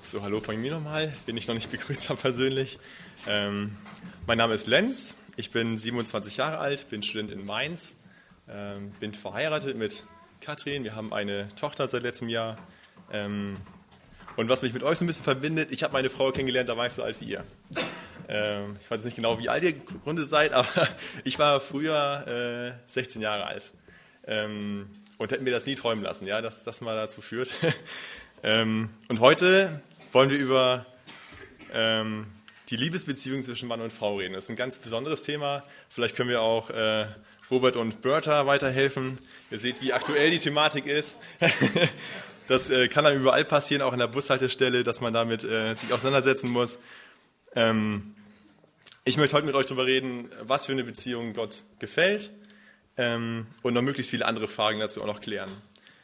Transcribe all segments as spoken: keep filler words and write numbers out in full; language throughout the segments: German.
So, hallo von mir nochmal, bin ich noch nicht begrüßt habe persönlich. Ähm, mein Name ist Lenz, ich bin siebenundzwanzig Jahre alt, bin Student in Mainz, ähm, bin verheiratet mit Katrin, wir haben eine Tochter seit letztem Jahr. Ähm, und was mich mit euch so ein bisschen verbindet, ich habe meine Frau kennengelernt, da war ich so alt wie ihr. Ähm, ich weiß nicht genau, wie alt ihr im Grunde seid, aber ich war früher äh, sechzehn Jahre alt. Ähm, und hätten wir das nie träumen lassen, ja, dass das mal dazu führt. ähm, und heute wollen wir über ähm, die Liebesbeziehung zwischen Mann und Frau reden. Das ist ein ganz besonderes Thema. Vielleicht können wir auch äh, Robert und Bertha weiterhelfen. Ihr seht, wie aktuell die Thematik ist. Das äh, kann dann überall passieren, auch an der Bushaltestelle, dass man damit äh, sich auseinandersetzen muss. Ähm, ich möchte heute mit euch darüber reden, was für eine Beziehung Gott gefällt, ähm, und noch möglichst viele andere Fragen dazu auch noch klären.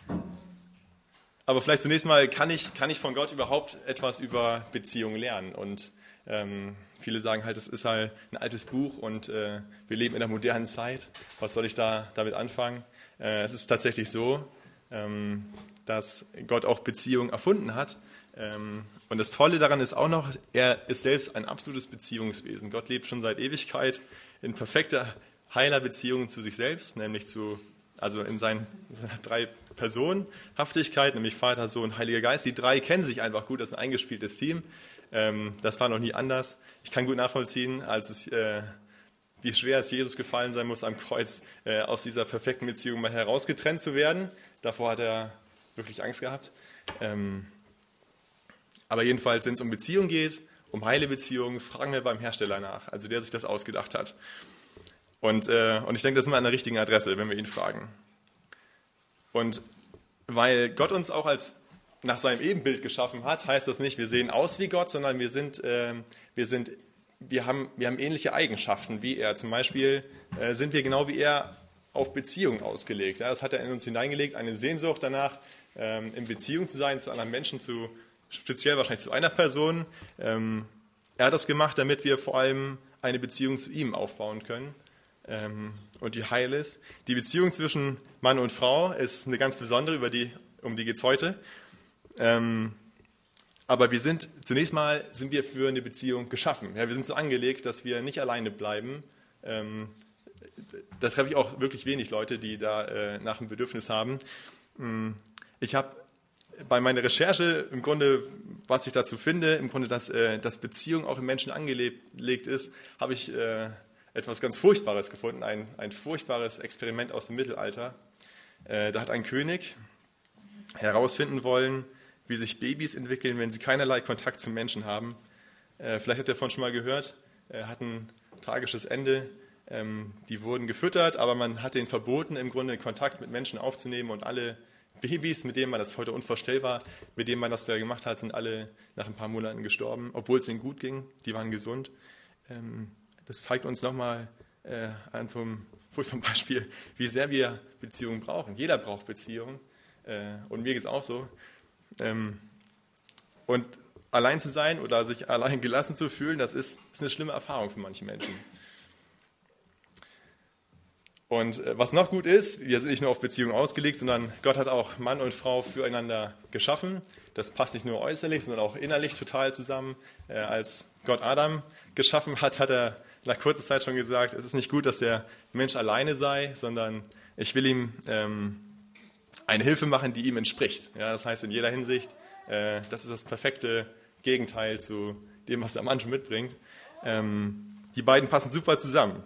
Aber vielleicht zunächst mal, kann ich, kann ich von Gott überhaupt etwas über Beziehungen lernen? Und ähm, viele sagen halt, es ist halt ein altes Buch und äh, wir leben in einer modernen Zeit. Was soll ich da damit anfangen? Äh, es ist tatsächlich so, ähm, dass Gott auch Beziehungen erfunden hat. Ähm, und das Tolle daran ist auch noch, er ist selbst ein absolutes Beziehungswesen. Gott lebt schon seit Ewigkeit in perfekter, heiler Beziehung zu sich selbst, nämlich zu Also in, seinen, in seiner drei Personenhaftigkeit, nämlich Vater, Sohn, Heiliger Geist. Die drei kennen sich einfach gut, das ist ein eingespieltes Team. Ähm, das war noch nie anders. Ich kann gut nachvollziehen, als es, äh, wie schwer es Jesus gefallen sein muss, am Kreuz äh, aus dieser perfekten Beziehung mal herausgetrennt zu werden. Davor hat er wirklich Angst gehabt. Ähm, aber jedenfalls, wenn es um Beziehung geht, um heile Beziehungen, fragen wir beim Hersteller nach, also der sich das ausgedacht hat. Und, äh, und ich denke, das sind wir an der richtigen Adresse, wenn wir ihn fragen. Und weil Gott uns auch als nach seinem Ebenbild geschaffen hat, heißt das nicht, wir sehen aus wie Gott, sondern wir sind, äh, wir sind, wir haben, wir haben ähnliche Eigenschaften wie er. Zum Beispiel äh, sind wir genau wie er auf Beziehung ausgelegt. Ja, das hat er in uns hineingelegt, eine Sehnsucht danach, ähm, in Beziehung zu sein zu anderen Menschen, zu, speziell wahrscheinlich zu einer Person. Ähm, er hat das gemacht, damit wir vor allem eine Beziehung zu ihm aufbauen können. Und die heil ist. Die Beziehung zwischen Mann und Frau ist eine ganz besondere, über die, um die geht es heute. Ähm, aber wir sind, zunächst mal sind wir für eine Beziehung geschaffen. Ja, wir sind so angelegt, dass wir nicht alleine bleiben. Ähm, da treffe ich auch wirklich wenig Leute, die da äh, nach einem Bedürfnis haben. Ich habe bei meiner Recherche im Grunde, was ich dazu finde, im Grunde, dass, äh, dass Beziehung auch im Menschen angelegt ist, habe ich äh, etwas ganz Furchtbares gefunden, ein, ein furchtbares Experiment aus dem Mittelalter. Äh, da hat ein König herausfinden wollen, wie sich Babys entwickeln, wenn sie keinerlei Kontakt zum Menschen haben. Äh, vielleicht habt ihr davon schon mal gehört, äh, hat ein tragisches Ende. Ähm, die wurden gefüttert, aber man hat denen verboten, im Grunde Kontakt mit Menschen aufzunehmen, und alle Babys, mit denen man das heute unvorstellbar, mit denen man das da gemacht hat, sind alle nach ein paar Monaten gestorben, obwohl es ihnen gut ging, die waren gesund. Ähm, Das zeigt uns nochmal äh, an so einem furchtbaren Beispiel, wie sehr wir Beziehungen brauchen. Jeder braucht Beziehungen, äh, und mir geht es auch so. Ähm, und allein zu sein oder sich allein gelassen zu fühlen, das ist, ist eine schlimme Erfahrung für manche Menschen. Und äh, was noch gut ist, wir sind nicht nur auf Beziehungen ausgelegt, sondern Gott hat auch Mann und Frau füreinander geschaffen. Das passt nicht nur äußerlich, sondern auch innerlich total zusammen. Äh, als Gott Adam geschaffen hat, hat er nach kurzer Zeit schon gesagt, es ist nicht gut, dass der Mensch alleine sei, sondern ich will ihm ähm, eine Hilfe machen, die ihm entspricht. Ja, das heißt in jeder Hinsicht, äh, das ist das perfekte Gegenteil zu dem, was der Mann schon mitbringt. Ähm, die beiden passen super zusammen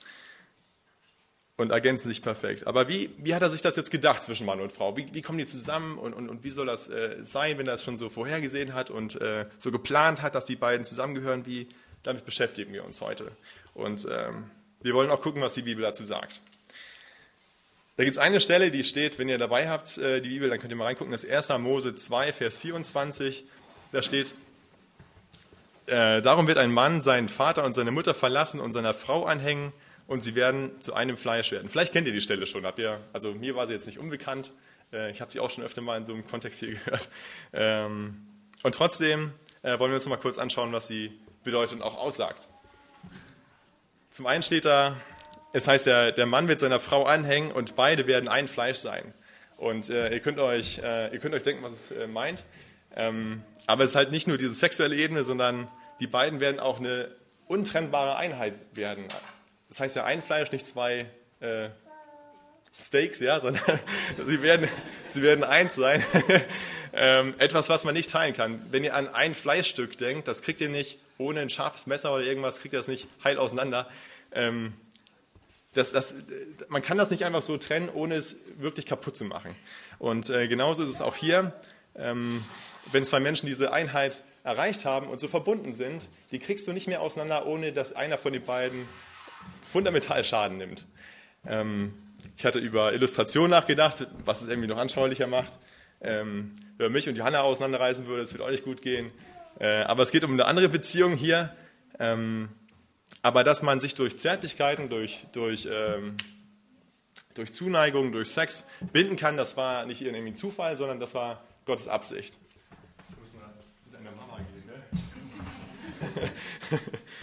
und ergänzen sich perfekt. Aber wie, wie hat er sich das jetzt gedacht zwischen Mann und Frau? Wie, wie kommen die zusammen und, und, und wie soll das äh, sein, wenn er es schon so vorhergesehen hat und äh, so geplant hat, dass die beiden zusammengehören? Wie, damit beschäftigen wir uns heute. Und ähm, wir wollen auch gucken, was die Bibel dazu sagt. Da gibt es eine Stelle, die steht, wenn ihr dabei habt, äh, die Bibel, dann könnt ihr mal reingucken, das ist erster Mose zwei, Vers vierundzwanzig. Da steht, äh, darum wird ein Mann seinen Vater und seine Mutter verlassen und seiner Frau anhängen, und sie werden zu einem Fleisch werden. Vielleicht kennt ihr die Stelle schon. Habt ihr, also mir war sie jetzt nicht unbekannt. Äh, ich habe sie auch schon öfter mal in so einem Kontext hier gehört. Ähm, und trotzdem äh, wollen wir uns noch mal kurz anschauen, was sie bedeutet und auch aussagt. Zum einen steht da, es heißt, der, der Mann wird seiner Frau anhängen und beide werden ein Fleisch sein. Und äh, ihr, könnt euch, äh, ihr könnt euch denken, was es äh, meint. Ähm, aber es ist halt nicht nur diese sexuelle Ebene, sondern die beiden werden auch eine untrennbare Einheit werden. Das heißt ja ein Fleisch, nicht zwei äh, Steaks, ja, sondern sie werden, sie werden eins sein. ähm, etwas, was man nicht teilen kann. Wenn ihr an ein Fleischstück denkt, das kriegt ihr nicht ohne ein scharfes Messer oder irgendwas, kriegt ihr das nicht heil auseinander. Ähm, das, das, man kann das nicht einfach so trennen, ohne es wirklich kaputt zu machen. Und äh, genauso ist es auch hier. Ähm, wenn zwei Menschen diese Einheit erreicht haben und so verbunden sind, die kriegst du nicht mehr auseinander, ohne dass einer von den beiden fundamental Schaden nimmt. Ähm, ich hatte über Illustration nachgedacht, was es irgendwie noch anschaulicher macht. Ähm, wenn man mich und Johanna auseinanderreißen würde, das würde auch nicht gut gehen. Äh, aber es geht um eine andere Beziehung hier. Ähm, aber dass man sich durch Zärtlichkeiten, durch, durch, ähm, durch Zuneigung, durch Sex binden kann, das war nicht irgendwie Zufall, sondern das war Gottes Absicht. Jetzt muss man zu deiner Mama gehen, ne?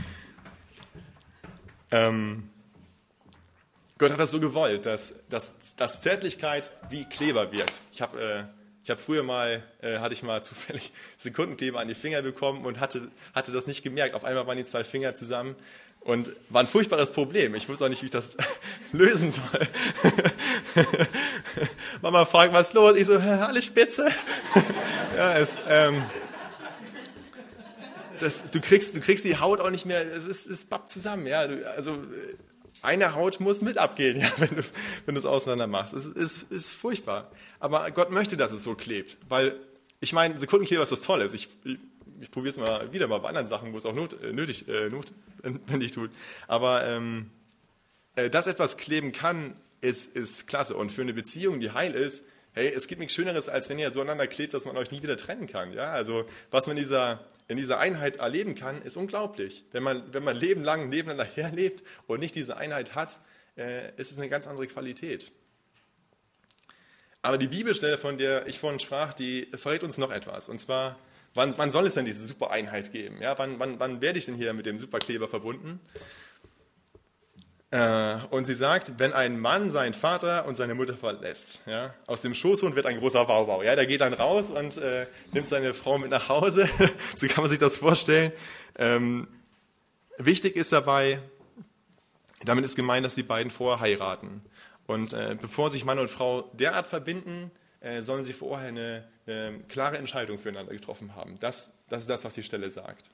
ähm, Gott hat das so gewollt, dass, dass, dass Zärtlichkeit wie Kleber wirkt. Ich habe äh, ich hab früher mal, äh, hatte ich mal zufällig Sekundenkleber an die Finger bekommen und hatte, hatte das nicht gemerkt. Auf einmal waren die zwei Finger zusammen und war ein furchtbares Problem. Ich wusste auch nicht, wie ich das lösen soll. Mama fragt, was ist los? Ich so, alles spitze. ja, es, ähm, das, du, kriegst, du kriegst die Haut auch nicht mehr, es ist, es pappt zusammen. Ja, du, also eine Haut muss mit abgehen, ja, wenn du es wenn auseinander machst. Es ist, ist furchtbar. Aber Gott möchte, dass es so klebt. Weil, ich meine, Sekundenkleber ist das Tolle. Ich, ich, ich probiere es mal wieder mal bei anderen Sachen, wo es auch not, nötig, äh, notwendig tut. Aber ähm, äh, dass etwas kleben kann, ist, ist klasse. Und für eine Beziehung, die heil ist, hey, es gibt nichts Schöneres, als wenn ihr so aneinander klebt, dass man euch nie wieder trennen kann. Ja? Also, was man in dieser, in dieser Einheit erleben kann, ist unglaublich. Wenn man, wenn man Leben lang nebeneinander herlebt und nicht diese Einheit hat, äh, ist es eine ganz andere Qualität. Aber die Bibelstelle, von der ich vorhin sprach, die verrät uns noch etwas. Und zwar, wann, wann soll es denn diese super Einheit geben? Ja? Wann, wann, wann werde ich denn hier mit dem Superkleber verbunden? Und sie sagt, wenn ein Mann seinen Vater und seine Mutter verlässt, ja, aus dem Schoßhund wird ein großer Wauwau. Ja, der geht dann raus und äh, nimmt seine Frau mit nach Hause. So kann man sich das vorstellen. Ähm, wichtig ist dabei, damit ist gemeint, dass die beiden vorher heiraten. Und äh, bevor sich Mann und Frau derart verbinden, äh, sollen sie vorher eine, eine klare Entscheidung füreinander getroffen haben. Das, das ist das, was die Stelle sagt.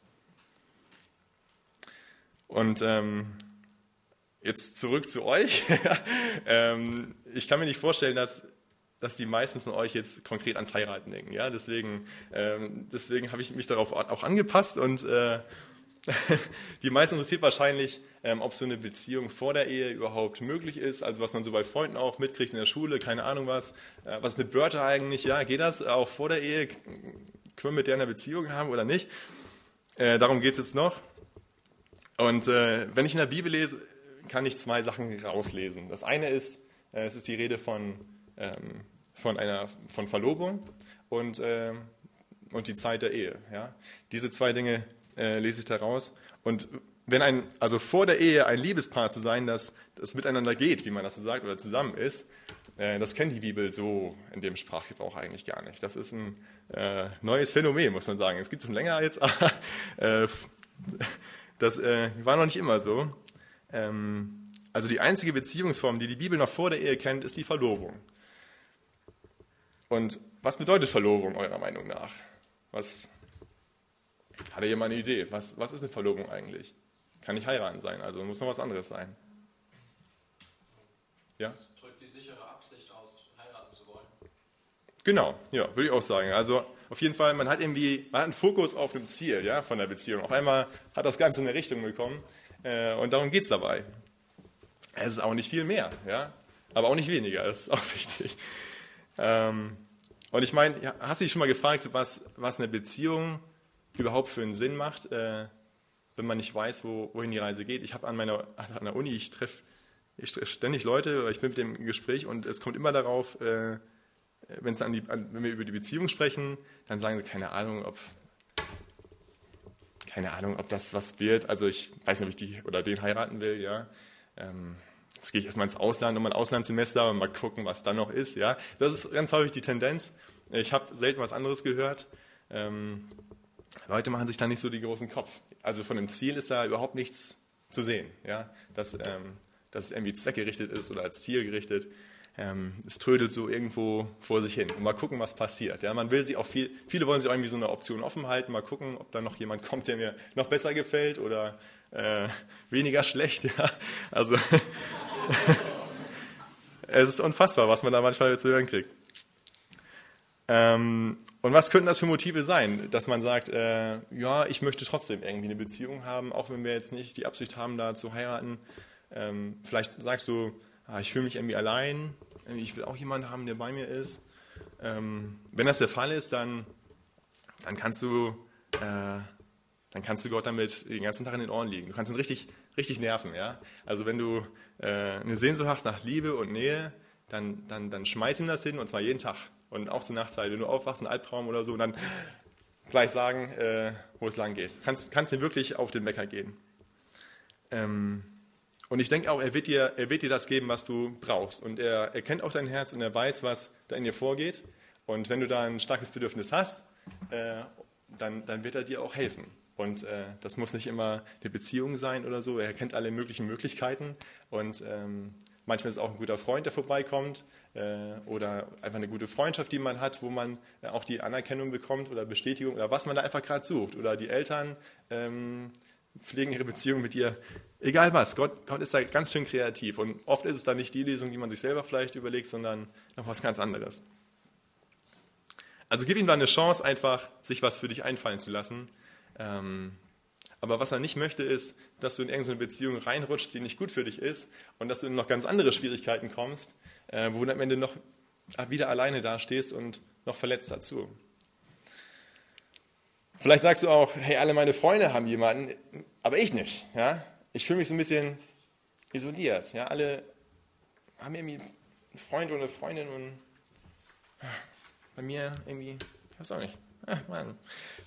Und ähm, Jetzt zurück zu euch. ähm, ich kann mir nicht vorstellen, dass, dass die meisten von euch jetzt konkret ans Heiraten denken. Ja? Deswegen, ähm, deswegen habe ich mich darauf auch angepasst. Und äh, die meisten interessiert wahrscheinlich, ähm, ob so eine Beziehung vor der Ehe überhaupt möglich ist. Also was man so bei Freunden auch mitkriegt in der Schule, keine Ahnung was. Äh, was mit Wörter eigentlich, ja, geht das auch vor der Ehe? Können wir mit der eine Beziehung haben oder nicht? Äh, darum geht es jetzt noch. Und äh, wenn ich in der Bibel lese, kann ich zwei Sachen rauslesen. Das eine ist, äh, es ist die Rede von, ähm, von einer von Verlobung und, äh, und die Zeit der Ehe. Ja? Diese zwei Dinge äh, lese ich da raus. Und wenn ein, also vor der Ehe ein Liebespaar zu sein, das, das miteinander geht, wie man das so sagt, oder zusammen ist, äh, das kennt die Bibel so in dem Sprachgebrauch eigentlich gar nicht. Das ist ein äh, neues Phänomen, muss man sagen. Es gibt es schon länger jetzt, aber äh, das äh, war noch nicht immer so. Also die einzige Beziehungsform, die die Bibel noch vor der Ehe kennt, ist die Verlobung. Und was bedeutet Verlobung eurer Meinung nach? Was, hat ihr mal eine Idee? Was, was ist eine Verlobung eigentlich? Kann nicht heiraten sein, also muss noch was anderes sein. Ja? Das drückt die sichere Absicht aus, heiraten zu wollen. Genau, ja, würde ich auch sagen. Also auf jeden Fall, man hat irgendwie, man hat einen Fokus auf einem Ziel, ja, von der Beziehung. Auf einmal hat das Ganze in eine Richtung bekommen. Und darum geht es dabei. Es ist auch nicht viel mehr, ja? Aber auch nicht weniger, das ist auch wichtig. Ähm, und ich meine, hast du dich schon mal gefragt, was, was eine Beziehung überhaupt für einen Sinn macht, äh, wenn man nicht weiß, wo, wohin die Reise geht? Ich habe an meiner an der Uni, ich treffe ich treff ständig Leute, ich bin mit dem im Gespräch und es kommt immer darauf, äh, wenn's an die, an, wenn wir über die Beziehung sprechen, dann sagen sie, keine Ahnung, ob... Keine Ahnung, ob das was wird. Also ich weiß nicht, ob ich die oder den heiraten will. Ja, ähm, jetzt gehe ich erstmal ins Ausland, nochmal ein Auslandssemester und mal gucken, was dann noch ist. Ja, das ist ganz häufig die Tendenz. Ich habe selten was anderes gehört. Ähm, Leute machen sich da nicht so die großen Kopf. Also von dem Ziel ist da überhaupt nichts zu sehen, ja? dass, ähm, dass es irgendwie zweckgerichtet ist oder als Ziel gerichtet. Ähm, es trödelt so irgendwo vor sich hin und mal gucken, was passiert. Ja? Man will sich auch viel, viele wollen sich auch irgendwie so eine Option offen halten, mal gucken, ob da noch jemand kommt, der mir noch besser gefällt oder äh, weniger schlecht. Ja? Also es ist unfassbar, was man da manchmal zu hören kriegt. Ähm, und was könnten das für Motive sein, dass man sagt, äh, ja, ich möchte trotzdem irgendwie eine Beziehung haben, auch wenn wir jetzt nicht die Absicht haben, da zu heiraten. Ähm, vielleicht sagst du, ah, ich fühle mich irgendwie allein, ich will auch jemanden haben, der bei mir ist. Ähm, wenn das der Fall ist, dann, dann, kannst du, äh, dann kannst du Gott damit den ganzen Tag in den Ohren liegen. Du kannst ihn richtig, richtig nerven. Ja? Also wenn du äh, eine Sehnsucht hast nach Liebe und Nähe, dann, dann, dann schmeiß ihm das hin, und zwar jeden Tag. Und auch zur Nachtzeit, wenn du aufwachst, ein Albtraum oder so, und dann gleich sagen, äh, wo es lang geht. Du kannst, kannst ihm wirklich auf den Wecker gehen. Ähm, und ich denke auch, er wird, dir, er wird dir das geben, was du brauchst. Und er, er kennt auch dein Herz und er weiß, was da in dir vorgeht. Und wenn du da ein starkes Bedürfnis hast, äh, dann, dann wird er dir auch helfen. Und äh, das muss nicht immer eine Beziehung sein oder so. Er kennt alle möglichen Möglichkeiten. Und ähm, manchmal ist es auch ein guter Freund, der vorbeikommt. Äh, oder einfach eine gute Freundschaft, die man hat, wo man äh, auch die Anerkennung bekommt oder Bestätigung oder was man da einfach gerade sucht. Oder die Eltern ähm, pflegen ihre Beziehung mit dir. Egal was, Gott, Gott ist da ganz schön kreativ. Und oft ist es dann nicht die Lösung, die man sich selber vielleicht überlegt, sondern noch was ganz anderes. Also gib ihm dann eine Chance, einfach sich was für dich einfallen zu lassen. Ähm, aber was er nicht möchte, ist, dass du in irgendeine Beziehung reinrutschst, die nicht gut für dich ist und dass du in noch ganz andere Schwierigkeiten kommst, äh, wo du am Ende noch wieder alleine dastehst und noch verletzt dazu. Vielleicht sagst du auch, hey, alle meine Freunde haben jemanden, aber ich nicht. Ja? Ich fühle mich so ein bisschen isoliert. Ja? Alle haben irgendwie einen Freund oder eine Freundin und bei mir irgendwie, ich weiß auch nicht. Ach, Mann.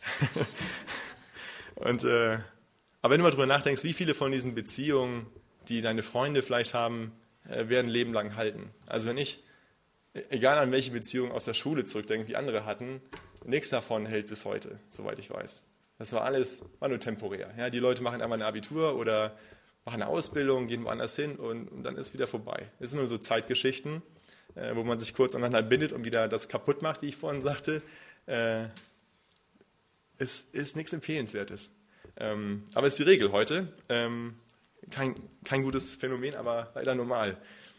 Und, äh, aber wenn du mal drüber nachdenkst, wie viele von diesen Beziehungen, die deine Freunde vielleicht haben, äh, werden ein Leben lang halten. Also wenn ich, egal an welche Beziehung aus der Schule zurückdenke, die andere hatten, nichts davon hält bis heute, soweit ich weiß. Das war alles, war nur temporär. Ja, die Leute machen einmal ein Abitur oder machen eine Ausbildung, gehen woanders hin und, und dann ist wieder vorbei. Das sind nur so Zeitgeschichten, äh, wo man sich kurz aneinander bindet und wieder das kaputt macht, wie ich vorhin sagte. Äh, es ist nichts Empfehlenswertes. Ähm, aber es ist die Regel heute. Ähm, kein, kein gutes Phänomen, aber leider normal.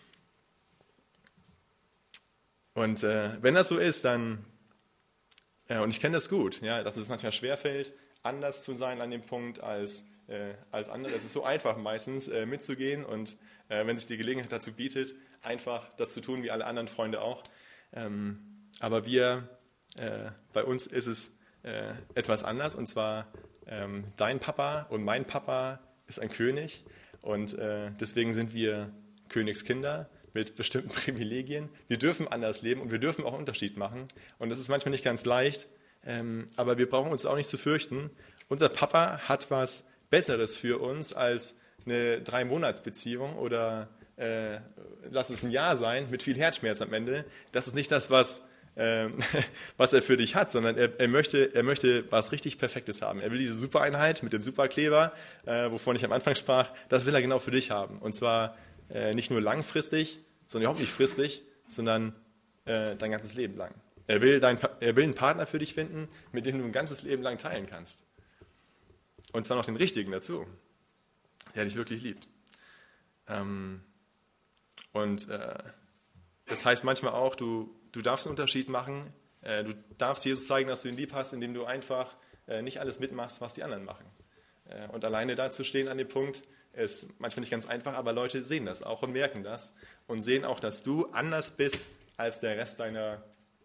Und äh, wenn das so ist, dann, ja, und ich kenne das gut, ja, dass es manchmal schwerfällt, anders zu sein an dem Punkt als, äh, als andere. Es ist so einfach meistens äh, mitzugehen und äh, wenn sich die Gelegenheit dazu bietet, einfach das zu tun, wie alle anderen Freunde auch. Ähm, aber wir, äh, bei uns ist es äh, etwas anders, und zwar ähm, dein Papa und mein Papa ist ein König und äh, deswegen sind wir Königskinder mit bestimmten Privilegien. Wir dürfen anders leben und wir dürfen auch einen Unterschied machen. Und das ist manchmal nicht ganz leicht, ähm, aber wir brauchen uns auch nicht zu fürchten. Unser Papa hat was Besseres für uns als eine Drei-Monats-Beziehung oder äh, lass es ein Jahr sein mit viel Herzschmerz am Ende. Das ist nicht das, was, äh, was er für dich hat, sondern er, er, möchte, er möchte was richtig Perfektes haben. Er will diese Supereinheit mit dem Superkleber, äh, wovon ich am Anfang sprach, das will er genau für dich haben. Und zwar Äh, nicht nur langfristig, sondern überhaupt nicht fristlich, sondern äh, dein ganzes Leben lang. Er will, dein, er will einen Partner für dich finden, mit dem du ein ganzes Leben lang teilen kannst. Und zwar noch den richtigen dazu, der dich wirklich liebt. Ähm, und äh, das heißt manchmal auch, du, du darfst einen Unterschied machen, äh, du darfst Jesus zeigen, dass du ihn lieb hast, indem du einfach äh, nicht alles mitmachst, was die anderen machen. Äh, und alleine da zu stehen an dem Punkt, ist manchmal nicht ganz einfach, aber Leute sehen das auch und merken das und sehen auch, dass du anders bist als der Rest deiner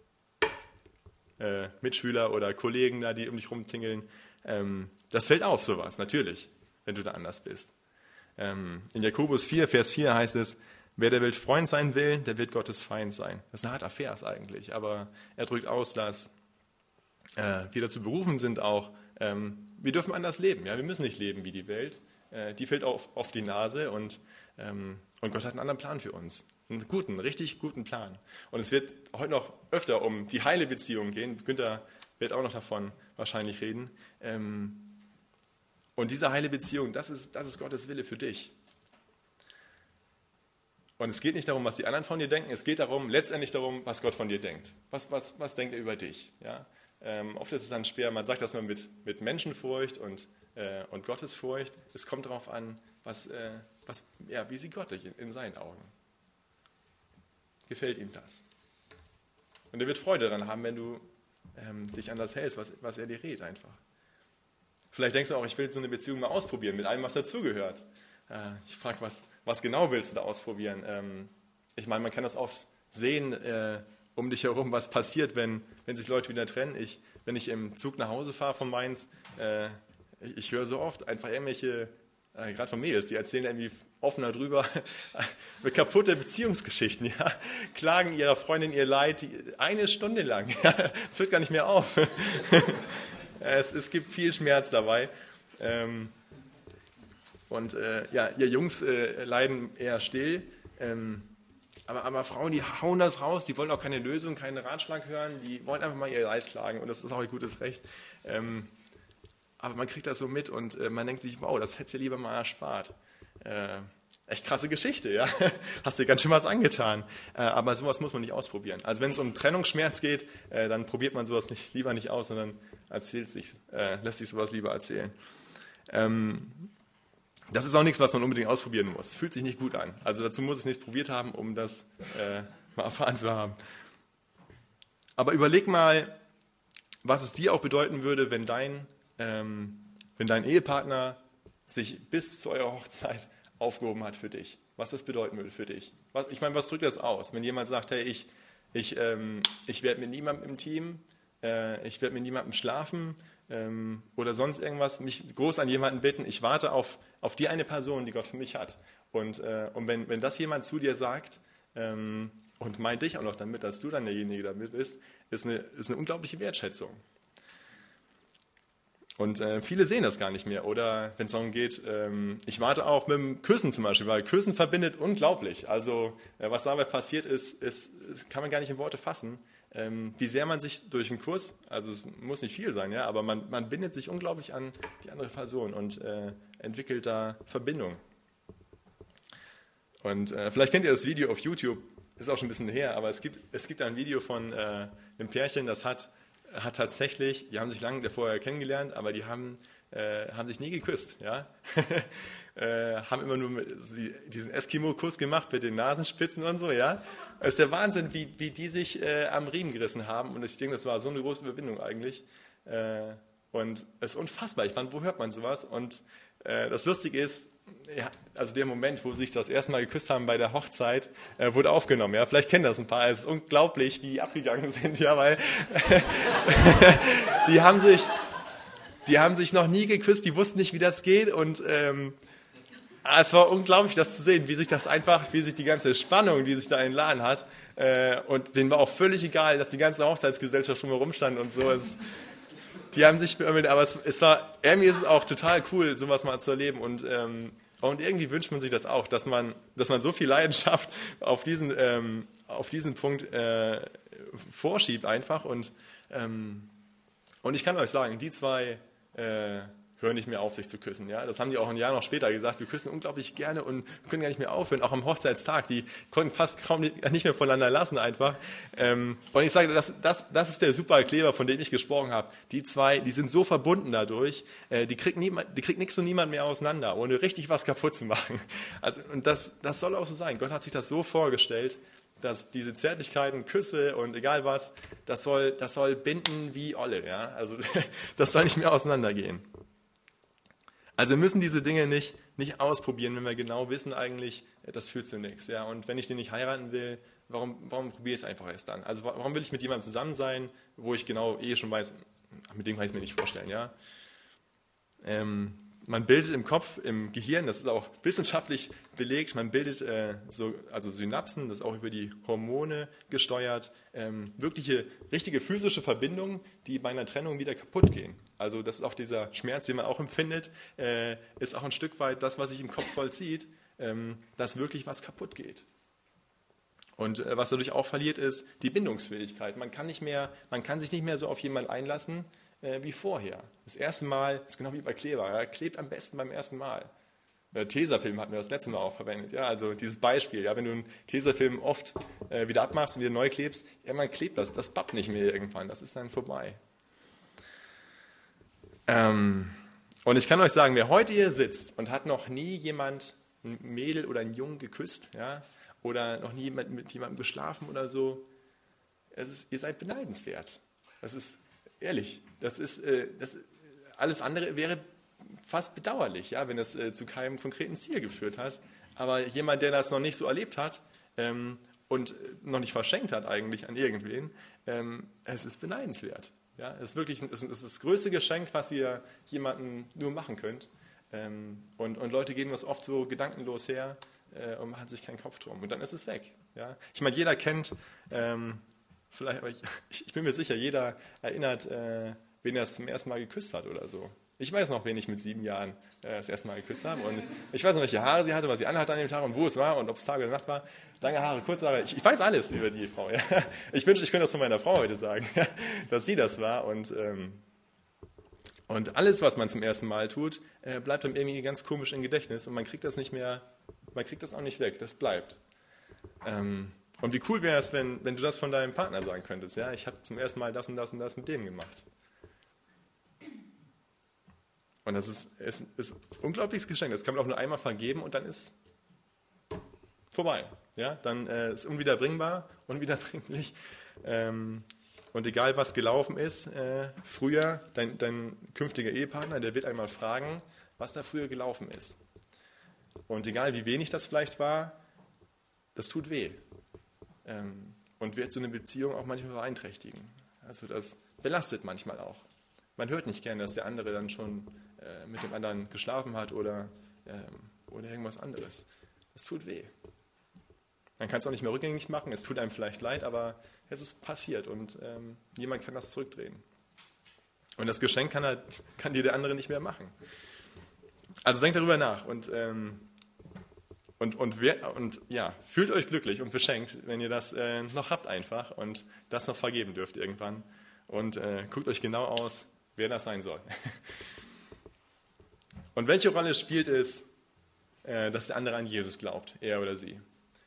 äh, Mitschüler oder Kollegen da, die um dich rumtingeln. Ähm, das fällt auf, sowas, natürlich, wenn du da anders bist. Ähm, in Jakobus vier, Vers vier heißt es, wer der Welt Freund sein will, der wird Gottes Feind sein. Das ist ein harter Vers eigentlich, aber er drückt aus, dass äh, wir dazu berufen sind auch, ähm, wir dürfen anders leben. Ja? Wir müssen nicht leben wie die Welt. Die fällt auf, auf die Nase und, ähm, und Gott hat einen anderen Plan für uns. Einen guten, richtig guten Plan. Und es wird heute noch öfter um die heile Beziehung gehen. Günther wird auch noch davon wahrscheinlich reden. Und diese heile Beziehung, das ist, das ist Gottes Wille für dich. Und es geht nicht darum, was die anderen von dir denken, es geht darum, letztendlich darum, was Gott von dir denkt. Was, was, was denkt er über dich? Ja? Ähm, oft ist es dann schwer, man sagt das mal mit, mit Menschenfurcht und, äh, und Gottesfurcht. Es kommt darauf an, was, äh, was, ja, wie sieht Gott dich in, in seinen Augen? Gefällt ihm das? Und er wird Freude daran haben, wenn du ähm, dich an das hältst, was, was er dir rät einfach. Vielleicht denkst du auch, ich will so eine Beziehung mal ausprobieren, mit allem, was dazugehört. Äh, ich frage, was, was genau willst du da ausprobieren? Ähm, ich meine, man kann das oft sehen, äh, um dich herum, was passiert, wenn, wenn sich Leute wieder trennen. Ich, wenn ich im Zug nach Hause fahre von Mainz, äh, ich, ich höre so oft einfach irgendwelche, äh, gerade von Mädels, die erzählen irgendwie offener drüber, kaputte Beziehungsgeschichten, ja? Klagen ihrer Freundin ihr Leid die, eine Stunde lang. Ja? Es hört gar nicht mehr auf. es, es gibt viel Schmerz dabei. Ähm, und äh, ja, ihr Jungs äh, leiden eher still. Ähm, aber, aber Frauen, die hauen das raus, die wollen auch keine Lösung, keinen Ratschlag hören, die wollen einfach mal ihr Leid klagen und das ist auch ihr gutes Recht. Ähm, aber man kriegt das so mit und äh, man denkt sich, wow, das hättest du lieber mal erspart. Äh, echt krasse Geschichte, ja. Hast dir ganz schön was angetan. Äh, aber sowas muss man nicht ausprobieren. Also wenn es um Trennungsschmerz geht, äh, dann probiert man sowas nicht, lieber nicht aus, sondern erzählt sich, äh, lässt sich sowas lieber erzählen. Ähm, das ist auch nichts, was man unbedingt ausprobieren muss. Fühlt sich nicht gut an. Also dazu muss ich es nicht probiert haben, um das äh, mal erfahren zu haben. Aber überleg mal, was es dir auch bedeuten würde, wenn dein, ähm, wenn dein Ehepartner sich bis zu eurer Hochzeit aufgehoben hat für dich. Was das bedeuten würde für dich. Was, ich meine, was drückt das aus? Wenn jemand sagt, hey, ich, ich, ähm, ich werde mit niemandem im Team, äh, ich werde mit niemandem schlafen ähm, oder sonst irgendwas, mich groß an jemanden bitten, ich warte auf, auf die eine Person, die Gott für mich hat. Und, äh, und wenn, wenn das jemand zu dir sagt ähm, und meint dich auch noch damit, dass du dann derjenige damit bist, ist eine, ist eine unglaubliche Wertschätzung. Und äh, viele sehen das gar nicht mehr. Oder wenn es darum geht, ähm, ich warte auch mit dem Küssen zum Beispiel, weil Küssen verbindet unglaublich. Also äh, was dabei passiert ist, ist, ist, kann man gar nicht in Worte fassen, ähm, wie sehr man sich durch einen Kuss, also es muss nicht viel sein, ja, aber man, man bindet sich unglaublich an die andere Person und äh, entwickelt da Verbindung. Und äh, vielleicht kennt ihr das Video auf YouTube, ist auch schon ein bisschen her, aber es gibt, es gibt ein Video von äh, einem Pärchen, das hat hat tatsächlich, die haben sich lange vorher kennengelernt, aber die haben, äh, haben sich nie geküsst. Ja? äh, haben immer nur diesen Eskimo-Kuss gemacht mit den Nasenspitzen und so. Ja? Es ist der Wahnsinn, wie, wie die sich äh, am Riemen gerissen haben. Und ich denke, das war so eine große Überwindung eigentlich. Äh, und es ist unfassbar. Ich meine, wo hört man sowas? Und äh, das Lustige ist, ja, also der Moment, wo sie sich das erste Mal geküsst haben bei der Hochzeit, äh, wurde aufgenommen. Ja, vielleicht kennen das ein paar. Es ist unglaublich, wie die abgegangen sind, ja, weil die haben sich, die haben sich noch nie geküsst, die wussten nicht, wie das geht und ähm, es war unglaublich, das zu sehen, wie sich das einfach, wie sich die ganze Spannung, die sich da entladen hat, äh, und denen war auch völlig egal, dass die ganze Hochzeitsgesellschaft schon mal rumstand und so. Es, Die haben sich beömmelt, aber es, es war, irgendwie ist es auch total cool, sowas mal zu erleben und, ähm, und irgendwie wünscht man sich das auch, dass man, dass man so viel Leidenschaft auf diesen, ähm, auf diesen Punkt äh, vorschiebt einfach und, ähm, und ich kann euch sagen, die zwei äh, hören nicht mehr auf, sich zu küssen. Ja? Das haben die auch ein Jahr noch später gesagt, wir küssen unglaublich gerne und können gar nicht mehr aufhören, auch am Hochzeitstag, die konnten fast kaum nicht, nicht mehr voneinander lassen einfach. Ähm, und ich sage, das, das, das ist der super Kleber, von dem ich gesprochen habe. Die zwei, die sind so verbunden dadurch, äh, die kriegt niemand, die kriegt nichts und niemand mehr auseinander, ohne richtig was kaputt zu machen. Also, und das, das soll auch so sein. Gott hat sich das so vorgestellt, dass diese Zärtlichkeiten, Küsse und egal was, das soll, das soll binden wie Olle. Ja? Also das soll nicht mehr auseinandergehen. Also wir müssen diese Dinge nicht, nicht ausprobieren, wenn wir genau wissen eigentlich, das führt zu nichts. Ja? Und wenn ich den nicht heiraten will, warum, warum probiere ich es einfach erst dann? Also warum will ich mit jemandem zusammen sein, wo ich genau eh schon weiß, mit dem kann ich es mir nicht vorstellen. Ja? Ähm, man bildet im Kopf, im Gehirn, das ist auch wissenschaftlich belegt, man bildet äh, so, also Synapsen, das ist auch über die Hormone gesteuert, ähm, wirkliche, richtige physische Verbindungen, die bei einer Trennung wieder kaputt gehen. Also das ist auch dieser Schmerz, den man auch empfindet, äh, ist auch ein Stück weit das, was sich im Kopf vollzieht, ähm, dass wirklich was kaputt geht. Und äh, was dadurch auch verliert, ist die Bindungsfähigkeit. Man kann, nicht mehr, man kann sich nicht mehr so auf jemanden einlassen äh, wie vorher. Das erste Mal ist genau wie bei Kleber. Ja, klebt am besten beim ersten Mal. Der Tesafilm hatten wir das letzte Mal auch verwendet. Ja, also dieses Beispiel, ja, wenn du einen Tesafilm oft äh, wieder abmachst und wieder neu klebst, ja, man klebt das, das pappt nicht mehr irgendwann, das ist dann vorbei. Ähm, und ich kann euch sagen, wer heute hier sitzt und hat noch nie jemand, ein Mädel oder einen Jungen geküsst, ja, oder noch nie mit, mit jemandem geschlafen oder so, es ist, ihr seid beneidenswert. Das ist ehrlich, das ist, äh, das, alles andere wäre fast bedauerlich, ja, wenn das äh, zu keinem konkreten Ziel geführt hat. Aber jemand, der das noch nicht so erlebt hat ähm, und noch nicht verschenkt hat eigentlich an irgendwen, ähm, es ist beneidenswert. Ja, es ist wirklich es ist das größte Geschenk, was ihr jemandem nur machen könnt. Ähm, und, und Leute geben das oft so gedankenlos her äh, und machen sich keinen Kopf drum. Und dann ist es weg. Ja? Ich meine, jeder kennt, ähm, vielleicht, aber ich, ich bin mir sicher, jeder erinnert, äh, wen er zum ersten Mal geküsst hat oder so. Ich weiß noch, wen ich mit sieben Jahren äh, das erste Mal geküsst habe. Und ich weiß noch, welche Haare sie hatte, was sie anhatte an dem Tag und wo es war und ob es Tag oder Nacht war. Lange Haare, kurze Haare. Ich, ich weiß alles über die Frau. Ja. Ich wünschte, ich könnte das von meiner Frau heute sagen, dass sie das war. Und, ähm, und alles, was man zum ersten Mal tut, äh, bleibt dann irgendwie ganz komisch im Gedächtnis. Und man kriegt das nicht mehr, man kriegt das auch nicht weg. Das bleibt. Ähm, und wie cool wäre es, wenn, wenn du das von deinem Partner sagen könntest. Ja, ich habe zum ersten Mal das und das und das mit dem gemacht. Und das ist, ist, ist ein unglaubliches Geschenk. Das kann man auch nur einmal vergeben und dann ist vorbei. Ja? Dann äh, ist unwiederbringbar, unwiederbringlich. Ähm, und egal, was gelaufen ist, äh, früher, dein, dein künftiger Ehepartner, der wird einmal fragen, was da früher gelaufen ist. Und egal, wie wenig das vielleicht war, das tut weh. Ähm, und wird so eine Beziehung auch manchmal beeinträchtigen. Also das belastet manchmal auch. Man hört nicht gerne, dass der andere dann schon äh, mit dem anderen geschlafen hat oder, ähm, oder irgendwas anderes. Das tut weh. Man kann es auch nicht mehr rückgängig machen, es tut einem vielleicht leid, aber es ist passiert und ähm, jemand kann das zurückdrehen. Und das Geschenk kann, halt, kann dir der andere nicht mehr machen. Also denkt darüber nach und, ähm, und, und, wer, und ja, fühlt euch glücklich und beschenkt, wenn ihr das äh, noch habt einfach und das noch vergeben dürft irgendwann. Und äh, guckt euch genau aus, wer das sein soll. Und welche Rolle spielt es, äh, dass der andere an Jesus glaubt, er oder sie?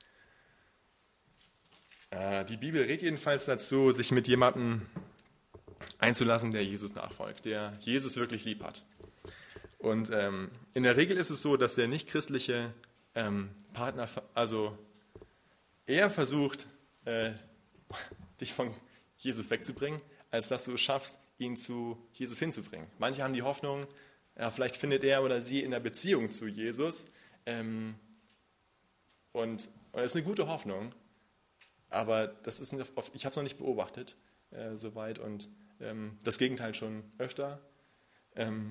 Äh, die Bibel rät jedenfalls dazu, sich mit jemandem einzulassen, der Jesus nachfolgt, der Jesus wirklich lieb hat. Und ähm, in der Regel ist es so, dass der nichtchristliche ähm, Partner, also eher versucht, äh, dich von Jesus wegzubringen, als dass du es schaffst, ihn zu Jesus hinzubringen. Manche haben die Hoffnung, ja, vielleicht findet er oder sie in der Beziehung zu Jesus. Ähm, und, und das ist eine gute Hoffnung, aber das ist nicht, ich habe es noch nicht beobachtet äh, soweit und ähm, das Gegenteil schon öfter. Ähm,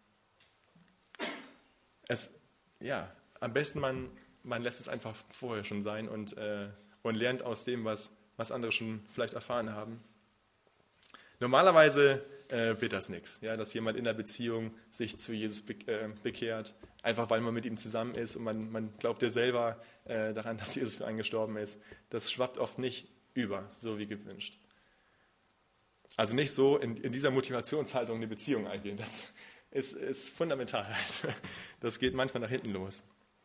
es, ja, am besten man, man lässt es einfach vorher schon sein und, äh, und lernt aus dem, was, was andere schon vielleicht erfahren haben. Normalerweise äh, wird das nichts, ja, dass jemand in der Beziehung sich zu Jesus be- äh, bekehrt, einfach weil man mit ihm zusammen ist und man, man glaubt ja selber äh, daran, dass Jesus für einen gestorben ist. Das schwappt oft nicht über, so wie gewünscht. Also nicht so in, in dieser Motivationshaltung eine Beziehung eingehen, das ist, ist fundamental. Das geht manchmal nach hinten los.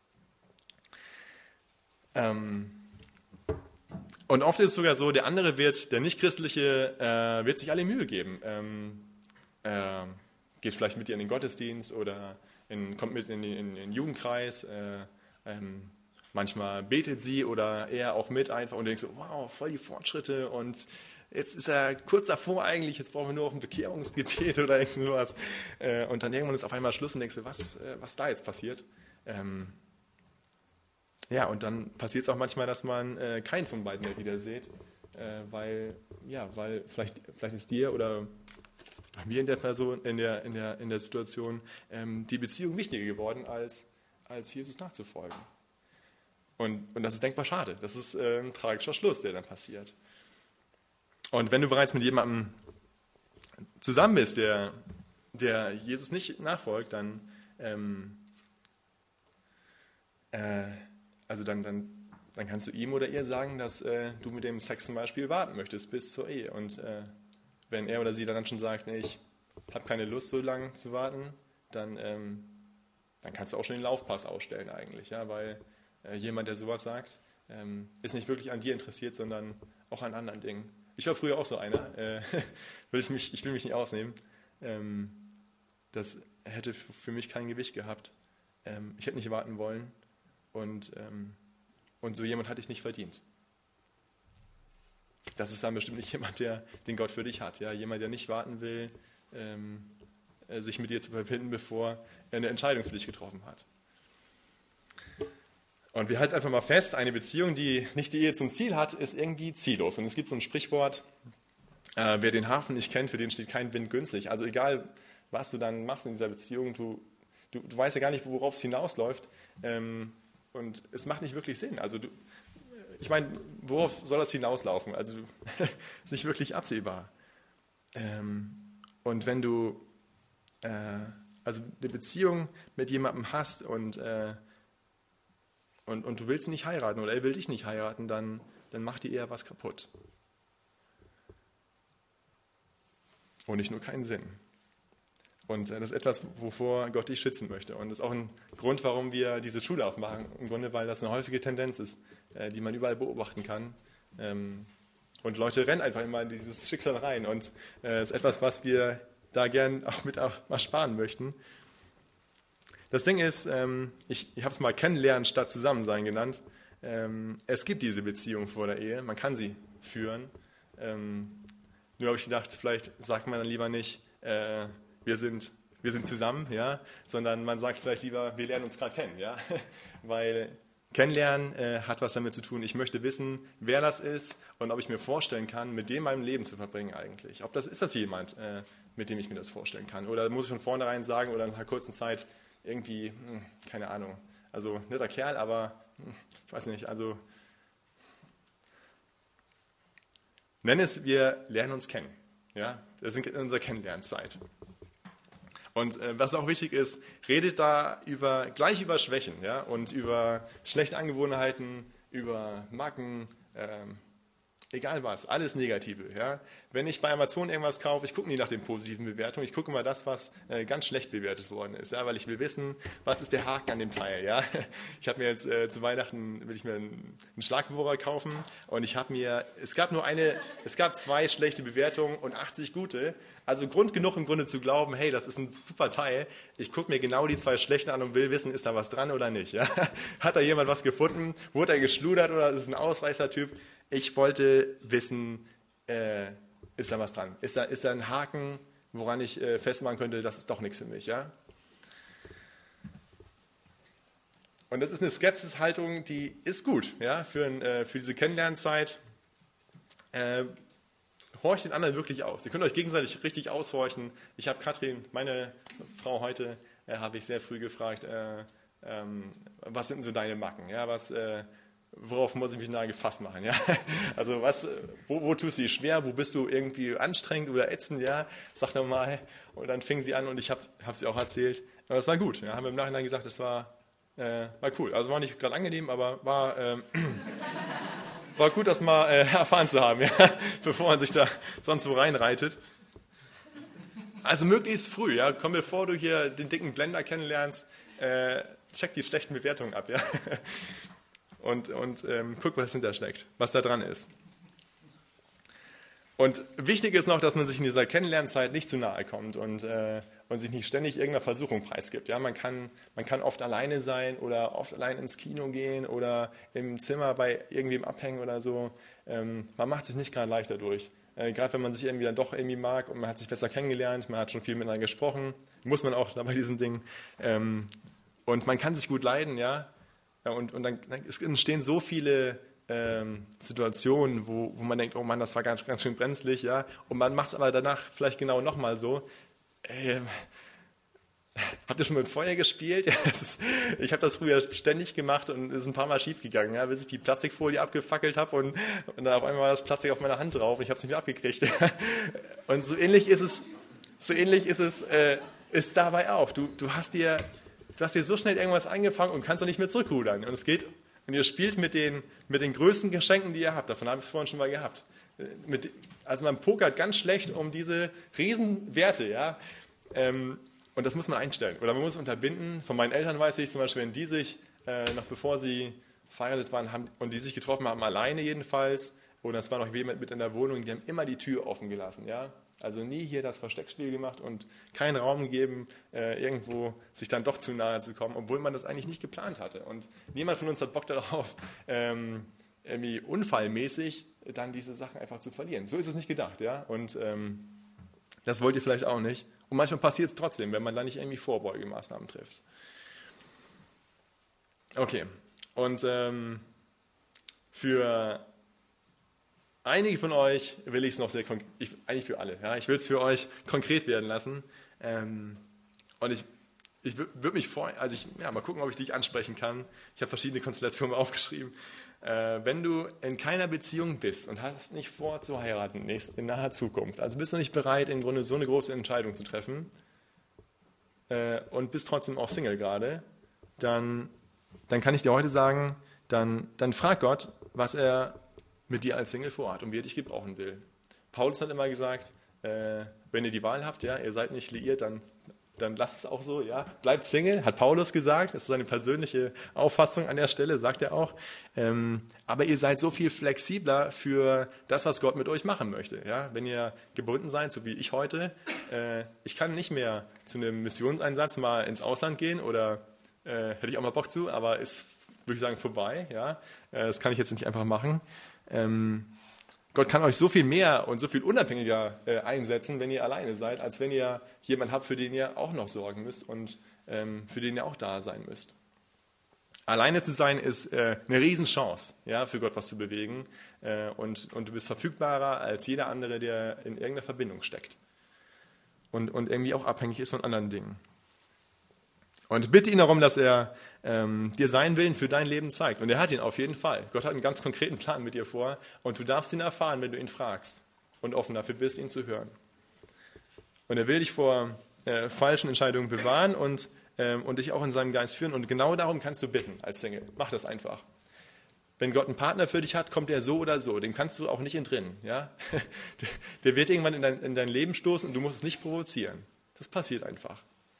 Ähm, Und oft ist es sogar so, der andere wird, der Nichtchristliche, äh, wird sich alle Mühe geben. Ähm, äh, geht vielleicht mit dir in den Gottesdienst oder in, kommt mit in den, in den Jugendkreis. Äh, ähm, manchmal betet sie oder er auch mit einfach und denkt so, wow, voll die Fortschritte und jetzt ist er kurz davor eigentlich, jetzt brauchen wir nur noch ein Bekehrungsgebet oder irgend sowas. Äh, und dann irgendwann ist auf einmal Schluss und denkst du, was, äh, was da jetzt passiert? Ähm, Ja, und dann passiert es auch manchmal, dass man äh, keinen von beiden mehr wieder sieht, äh, weil, ja, weil vielleicht, vielleicht ist dir oder bei mir in der Person, in der, in der, in der Situation ähm, die Beziehung wichtiger geworden, als, als Jesus nachzufolgen. Und, und das ist denkbar schade. Das ist äh, ein tragischer Schluss, der dann passiert. Und wenn du bereits mit jemandem zusammen bist, der, der Jesus nicht nachfolgt, dann... Ähm, äh, Also dann, dann dann kannst du ihm oder ihr sagen, dass äh, du mit dem Sex zum Beispiel warten möchtest bis zur Ehe. Und äh, wenn er oder sie dann schon sagt, nee, ich habe keine Lust, so lange zu warten, dann, ähm, dann kannst du auch schon den Laufpass ausstellen eigentlich, ja, weil äh, jemand, der sowas sagt, ähm, ist nicht wirklich an dir interessiert, sondern auch an anderen Dingen. Ich war früher auch so einer, äh, will ich, mich, ich will mich nicht ausnehmen. Ähm, das hätte für mich kein Gewicht gehabt. Ähm, ich hätte nicht warten wollen und, ähm, und so jemand hatte ich nicht verdient. Das ist dann bestimmt nicht jemand, der den Gott für dich hat. Ja? Jemand, der nicht warten will, ähm, sich mit dir zu verbinden, bevor er eine Entscheidung für dich getroffen hat. Und wir halten einfach mal fest, eine Beziehung, die nicht die Ehe zum Ziel hat, ist irgendwie ziellos. Und es gibt so ein Sprichwort, äh, wer den Hafen nicht kennt, für den steht kein Wind günstig. Also egal, was du dann machst in dieser Beziehung, du, du, du weißt ja gar nicht, worauf es hinausläuft. Ähm, und es macht nicht wirklich Sinn. Also du, ich meine, worauf soll das hinauslaufen? Also ist nicht wirklich absehbar. Ähm, und wenn du äh, also eine Beziehung mit jemandem hast und äh, Und, und du willst nicht heiraten oder er will dich nicht heiraten, dann, dann macht dir eher was kaputt. Und nicht nur keinen Sinn. Und das ist etwas, wovor Gott dich schützen möchte. Und das ist auch ein Grund, warum wir diese Schule aufmachen. Im Grunde, weil das eine häufige Tendenz ist, die man überall beobachten kann. Und Leute rennen einfach immer in dieses Schicksal rein. Und das ist etwas, was wir da gern auch mit mal sparen möchten. Das Ding ist, ich, ich habe es mal Kennenlernen statt Zusammensein genannt. Es gibt diese Beziehung vor der Ehe, man kann sie führen. Nur habe ich gedacht, vielleicht sagt man dann lieber nicht, äh, wir, sind, wir sind zusammen, ja, sondern man sagt vielleicht lieber, wir lernen uns gerade kennen. Ja? Weil Kennenlernen äh, hat was damit zu tun, ich möchte wissen, wer das ist und ob ich mir vorstellen kann, mit dem mein Leben zu verbringen eigentlich. Ob das, ist das jemand, äh, mit dem ich mir das vorstellen kann? Oder muss ich von vornherein sagen oder in einer kurzen Zeit, irgendwie, hm, keine Ahnung, also netter Kerl, aber hm, ich weiß nicht, also nenn es, wir lernen uns kennen. Ja? Das ist in unserer Kennenlernzeit. Und äh, was auch wichtig ist, redet da über, gleich über Schwächen, ja? Und über schlechte Angewohnheiten, über Macken, ähm, egal was, alles Negative. Ja? Wenn ich bei Amazon irgendwas kaufe, ich gucke nie nach den positiven Bewertungen, ich gucke mal das, was äh, ganz schlecht bewertet worden ist, ja? Weil ich will wissen, was ist der Haken an dem Teil. Ja? Ich habe mir jetzt äh, zu Weihnachten, will ich mir einen, einen Schlagbohrer kaufen und ich habe mir, es gab nur eine, es gab zwei schlechte Bewertungen und achtzig gute, also Grund genug im Grunde zu glauben, hey, das ist ein super Teil, ich gucke mir genau die zwei schlechten an und will wissen, ist da was dran oder nicht. Ja? Hat da jemand was gefunden, wurde er geschludert oder ist es ein Ausreißer-Typ? Ich wollte wissen, äh, ist da was dran? Ist da, ist da ein Haken, woran ich äh, festmachen könnte, das ist doch nichts für mich, ja? Und das ist eine Skepsishaltung, die ist gut, ja, für, ein, äh, für diese Kennenlernzeit. Äh, horcht den anderen wirklich aus. Ihr könnt euch gegenseitig richtig aushorchen. Ich habe Katrin, meine Frau heute, äh, habe ich sehr früh gefragt, äh, ähm, was sind denn so deine Macken? Ja, was... Äh, Worauf muss ich mich nah gefasst machen? Ja? Also was, wo, wo tust du dich schwer? Wo bist du irgendwie anstrengend oder ätzend? Ja? Sag doch mal. Und dann fing sie an und ich habe es ihr auch erzählt. Aber das war gut. Ja? Haben wir im Nachhinein gesagt, das war, äh, war cool. Also war nicht gerade angenehm, aber war, ähm, war gut, das mal äh, erfahren zu haben, ja? Bevor man sich da sonst wo reinreitet. Also möglichst früh. Ja? Komm, bevor du hier den dicken Blender kennenlernst, äh, check die schlechten Bewertungen ab. Ja? Und, und ähm, guck, was hinter steckt, was da dran ist. Und wichtig ist noch, dass man sich in dieser Kennenlernzeit nicht zu nahe kommt und, äh, und sich nicht ständig irgendeiner Versuchung preisgibt. Ja, man kann, man kann oft alleine sein oder oft allein ins Kino gehen oder im Zimmer bei irgendwem abhängen oder so. Ähm, man macht sich nicht gerade leichter durch. Äh, gerade wenn man sich irgendwie dann doch irgendwie mag und man hat sich besser kennengelernt, man hat schon viel miteinander gesprochen, muss man auch bei diesen Dingen. Ähm, und man kann sich gut leiden, ja. Ja, und, und dann es entstehen so viele ähm, Situationen, wo, wo man denkt, oh Mann, das war ganz, ganz schön brenzlig, ja, und man macht es aber danach vielleicht genau nochmal so. Ähm, habt ihr schon mit Feuer gespielt? Ja, ist, ich habe das früher ständig gemacht und es ist ein paar Mal schief gegangen, ja, bis ich die Plastikfolie abgefackelt habe und, und dann auf einmal war das Plastik auf meiner Hand drauf und ich habe es nicht mehr abgekriegt. Und so ähnlich ist es, so ähnlich ist es äh, ist dabei auch. Du, du hast dir Du hast dir so schnell irgendwas angefangen und kannst dann nicht mehr zurückrudern. Und es geht Und ihr spielt mit den, mit den größten Geschenken, die ihr habt. Davon habe ich es vorhin schon mal gehabt. Mit, also man pokert ganz schlecht um diese Riesenwerte, ja. Ähm, und das muss man einstellen. Oder man muss unterbinden. Von meinen Eltern weiß ich zum Beispiel, wenn die sich, äh, noch bevor sie verheiratet waren haben, und die sich getroffen haben, alleine jedenfalls, und das war noch jemand mit in der Wohnung, die haben immer die Tür offen gelassen, ja. Also nie hier das Versteckspiel gemacht und keinen Raum gegeben, äh, irgendwo sich dann doch zu nahe zu kommen, obwohl man das eigentlich nicht geplant hatte. Und niemand von uns hat Bock darauf, ähm, irgendwie unfallmäßig dann diese Sachen einfach zu verlieren. So ist es nicht gedacht, ja. Und ähm, das wollt ihr vielleicht auch nicht. Und manchmal passiert es trotzdem, wenn man da nicht irgendwie Vorbeugemaßnahmen trifft. Okay. Und ähm, für einige von euch will ich es noch sehr konkret, eigentlich für alle, ja, ich will es für euch konkret werden lassen. Ähm, und ich, ich würde mich freuen, also ich, ja, mal gucken, ob ich dich ansprechen kann. Ich habe verschiedene Konstellationen aufgeschrieben. Äh, wenn du in keiner Beziehung bist und hast nicht vor zu heiraten in naher Zukunft, also bist du nicht bereit, im Grunde so eine große Entscheidung zu treffen äh, und bist trotzdem auch Single gerade, dann, dann kann ich dir heute sagen, dann, dann frag Gott, was er mit dir als Single vorhat und wie er dich gebrauchen will. Paulus hat immer gesagt, äh, wenn ihr die Wahl habt, ja, ihr seid nicht liiert, dann, dann lasst es auch so, ja, bleibt Single, hat Paulus gesagt, das ist seine persönliche Auffassung an der Stelle, sagt er auch, ähm, aber ihr seid so viel flexibler für das, was Gott mit euch machen möchte, ja, wenn ihr gebunden seid, so wie ich heute, äh, ich kann nicht mehr zu einem Missionseinsatz mal ins Ausland gehen oder äh, hätte ich auch mal Bock zu, aber ist, würde ich sagen, vorbei, ja, äh, das kann ich jetzt nicht einfach machen. Ähm, Gott kann euch so viel mehr und so viel unabhängiger äh, einsetzen, wenn ihr alleine seid, als wenn ihr jemanden habt, für den ihr auch noch sorgen müsst und ähm, für den ihr auch da sein müsst. Alleine zu sein ist äh, eine Riesenchance, ja, für Gott was zu bewegen äh, und, und du bist verfügbarer als jeder andere, der in irgendeiner Verbindung steckt und, und irgendwie auch abhängig ist von anderen Dingen. Und bitte ihn darum, dass er ähm, dir seinen Willen für dein Leben zeigt. Und er hat ihn auf jeden Fall. Gott hat einen ganz konkreten Plan mit dir vor. Und du darfst ihn erfahren, wenn du ihn fragst. Und offen dafür bist, ihn zu hören. Und er will dich vor äh, falschen Entscheidungen bewahren und, ähm, und dich auch in seinem Geist führen. Und genau darum kannst du bitten als Single. Mach das einfach. Wenn Gott einen Partner für dich hat, kommt er so oder so. Dem kannst du auch nicht entrinnen. Ja? Der wird irgendwann in dein, in dein Leben stoßen und du musst es nicht provozieren. Das passiert einfach.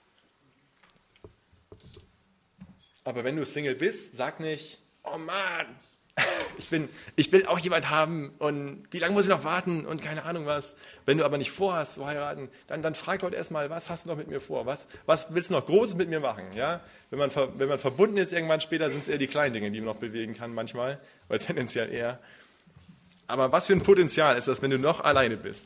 Aber wenn du Single bist, sag nicht, oh Mann, ich, bin, ich will auch jemand haben und wie lange muss ich noch warten und keine Ahnung was. Wenn du aber nicht vorhast zu heiraten, dann, dann frag Gott erstmal, was hast du noch mit mir vor? Was, was willst du noch Großes mit mir machen? Ja? Wenn man, wenn man verbunden ist, irgendwann später sind es eher die kleinen Dinge, die man noch bewegen kann manchmal, oder tendenziell eher. Aber was für ein Potenzial ist das, wenn du noch alleine bist?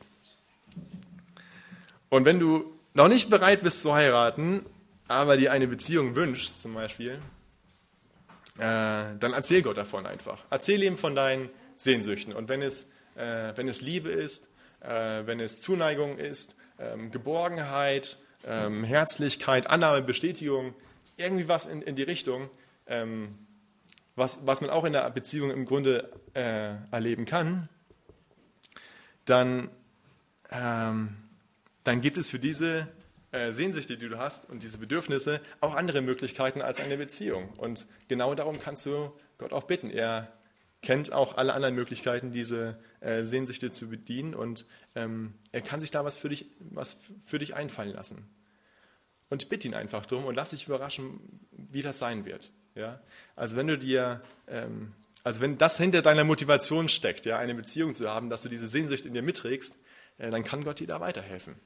Und wenn du noch nicht bereit bist zu heiraten, aber dir eine Beziehung wünschst zum Beispiel, äh, dann erzähl Gott davon einfach. Erzähl ihm von deinen Sehnsüchten. Und wenn es, äh, wenn es Liebe ist, äh, wenn es Zuneigung ist, ähm, Geborgenheit, ähm, Herzlichkeit, Annahme, Bestätigung, irgendwie was in, in die Richtung, ähm, was, was man auch in der Beziehung im Grunde äh, erleben kann, dann, ähm, dann gibt es für diese Sehnsüchte, die du hast und diese Bedürfnisse, auch andere Möglichkeiten als eine Beziehung. Und genau darum kannst du Gott auch bitten. Er kennt auch alle anderen Möglichkeiten, diese äh, Sehnsüchte zu bedienen und ähm, er kann sich da was für dich, was für dich einfallen lassen. Und bitte ihn einfach drum und lass dich überraschen, wie das sein wird. Ja? Also wenn du dir, ähm, also wenn das hinter deiner Motivation steckt, ja, eine Beziehung zu haben, dass du diese Sehnsucht in dir mitträgst, äh, dann kann Gott dir da weiterhelfen.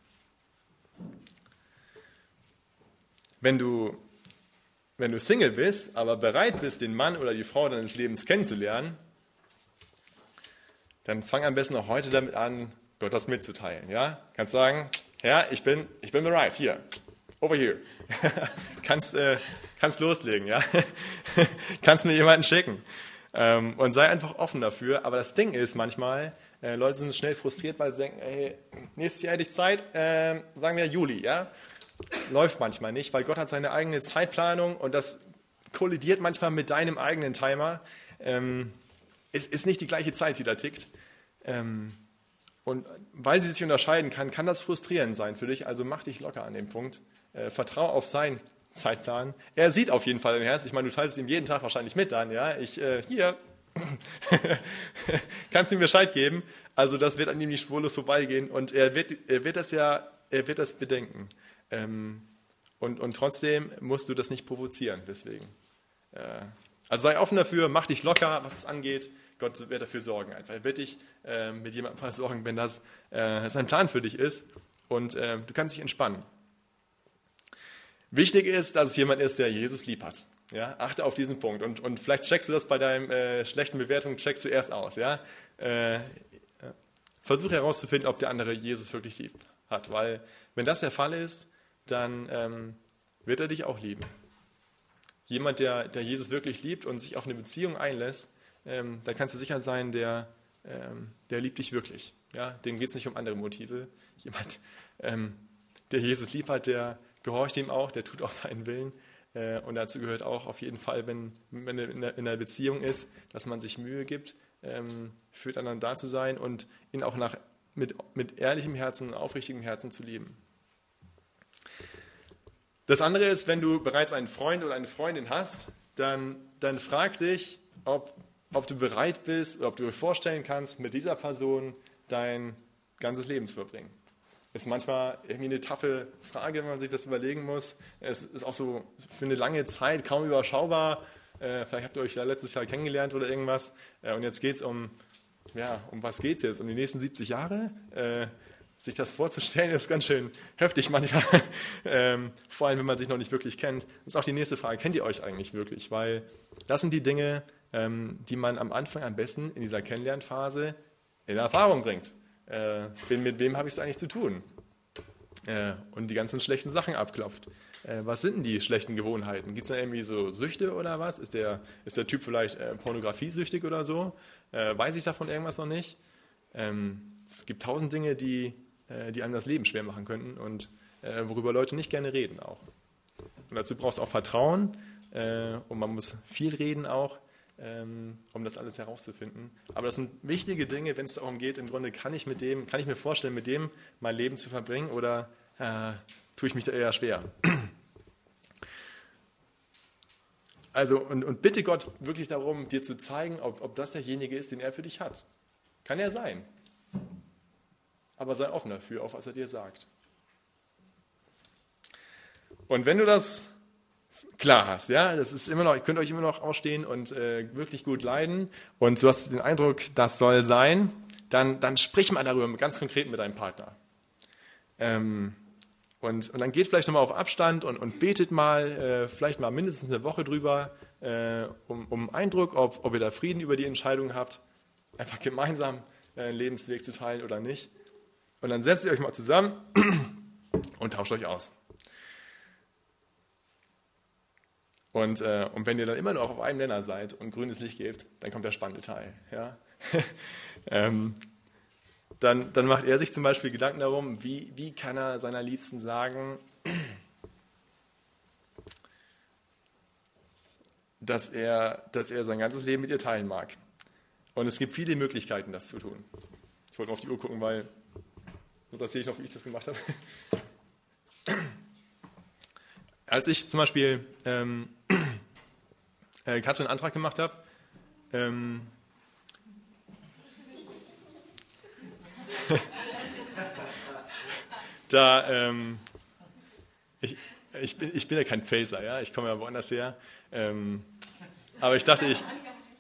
Wenn du, wenn du Single bist, aber bereit bist, den Mann oder die Frau deines Lebens kennenzulernen, dann fang am besten auch heute damit an, Gott das mitzuteilen. Ja? Kannst sagen, ja, ich bin, ich bin bereit, hier, over here. kannst, äh, kannst loslegen, ja? kannst mir jemanden schicken. Ähm, und sei einfach offen dafür. Aber das Ding ist manchmal, äh, Leute sind schnell frustriert, weil sie denken, ey, nächstes Jahr hätte ich Zeit, äh, sagen wir Juli, ja? Läuft manchmal nicht, weil Gott hat seine eigene Zeitplanung und das kollidiert manchmal mit deinem eigenen Timer. Ähm, es ist nicht die gleiche Zeit, die da tickt. Ähm, und weil sie sich unterscheiden kann, kann das frustrierend sein für dich. Also mach dich locker an dem Punkt. Äh, vertrau auf sein Zeitplan. Er sieht auf jeden Fall dein Herz. Ich meine, du teilst ihm jeden Tag wahrscheinlich mit dann, ja. Ich, äh, hier, kannst ihm Bescheid geben. Also das wird an ihm nicht spurlos vorbeigehen und er wird, er wird das ja, er wird das bedenken. Ähm, und, und trotzdem musst du das nicht provozieren, deswegen. Äh, also sei offen dafür, mach dich locker, was es angeht. Gott wird dafür sorgen einfach. Er wird dich äh, mit jemandem versorgen, wenn das äh, sein Plan für dich ist und äh, du kannst dich entspannen. Wichtig ist, dass es jemand ist, der Jesus lieb hat. Ja, achte auf diesen Punkt. Und, und vielleicht checkst du das bei deinen äh, schlechten Bewertungen, checkst du erst aus. Ja? Äh, versuche herauszufinden, ob der andere Jesus wirklich lieb hat. Weil wenn das der Fall ist, dann ähm, wird er dich auch lieben. Jemand, der, der Jesus wirklich liebt und sich auf eine Beziehung einlässt, ähm, da kannst du sicher sein, der, ähm, der liebt dich wirklich. Ja? Dem geht es nicht um andere Motive. Jemand, ähm, der Jesus lieb hat, der gehorcht ihm auch, der tut auch seinen Willen. Äh, und dazu gehört auch auf jeden Fall, wenn man in einer Beziehung ist, dass man sich Mühe gibt, ähm, füreinander da zu sein und ihn auch nach, mit, mit ehrlichem Herzen, aufrichtigem Herzen zu lieben. Das andere ist, wenn du bereits einen Freund oder eine Freundin hast, dann, dann frag dich, ob, ob du bereit bist, ob du dir vorstellen kannst, mit dieser Person dein ganzes Leben zu verbringen. Ist manchmal irgendwie eine taffe Frage, wenn man sich das überlegen muss. Es ist auch so für eine lange Zeit kaum überschaubar. Äh, vielleicht habt ihr euch da letztes Jahr kennengelernt oder irgendwas. Äh, und jetzt geht es um, ja, um was geht es jetzt? Um die nächsten siebzig Jahre? Äh, sich das vorzustellen, ist ganz schön heftig manchmal. ähm, vor allem, wenn man sich noch nicht wirklich kennt. Das ist auch die nächste Frage. Kennt ihr euch eigentlich wirklich? Weil das sind die Dinge, ähm, die man am Anfang am besten in dieser Kennenlernphase in Erfahrung bringt. Äh, mit wem habe ich es eigentlich zu tun? Äh, und die ganzen schlechten Sachen abklopft. Äh, was sind denn die schlechten Gewohnheiten? Gibt es da irgendwie so Süchte oder was? Ist der, ist der Typ vielleicht äh, pornografiesüchtig oder so? Äh, weiß ich davon irgendwas noch nicht? Ähm, es gibt tausend Dinge, die, äh, die einem das Leben schwer machen könnten und äh, worüber Leute nicht gerne reden auch. Und dazu brauchst du auch Vertrauen äh, und man muss viel reden auch, um das alles herauszufinden. Aber das sind wichtige Dinge, wenn es darum geht, im Grunde kann ich mit dem, kann ich mir vorstellen, mit dem mein Leben zu verbringen oder äh, tue ich mich da eher schwer. Also und, und bitte Gott wirklich darum, dir zu zeigen, ob, ob das derjenige ist, den er für dich hat. Kann er sein. Aber sei offen dafür, auf was er dir sagt. Und wenn du das klar hast, ja, das ist immer noch, ihr könnt euch immer noch ausstehen und äh, wirklich gut leiden und du hast den Eindruck, das soll sein, dann, dann sprich mal darüber ganz konkret mit deinem Partner. Ähm, und, und dann geht vielleicht nochmal auf Abstand und, und betet mal, äh, vielleicht mal mindestens eine Woche drüber, äh, um, um Eindruck, ob, ob ihr da Frieden über die Entscheidung habt, einfach gemeinsam äh, einen Lebensweg zu teilen oder nicht. Und dann setzt ihr euch mal zusammen und tauscht euch aus. Und, äh, und wenn ihr dann immer noch auf einem Nenner seid und grünes Licht gebt, dann kommt der spannende Teil. Ja? ähm, dann, dann macht er sich zum Beispiel Gedanken darum, wie, wie kann er seiner Liebsten sagen, dass er, dass er sein ganzes Leben mit ihr teilen mag. Und es gibt viele Möglichkeiten, das zu tun. Ich wollte mal auf die Uhr gucken, weil sonst erzähle ich noch, wie ich das gemacht habe. Als ich zum Beispiel ähm, äh, Katrin einen Antrag gemacht habe, ähm, da, ähm, ich, ich, bin, ich bin ja kein Pfälzer, ja, ich komme ja woanders her, ähm, aber ich dachte, ich...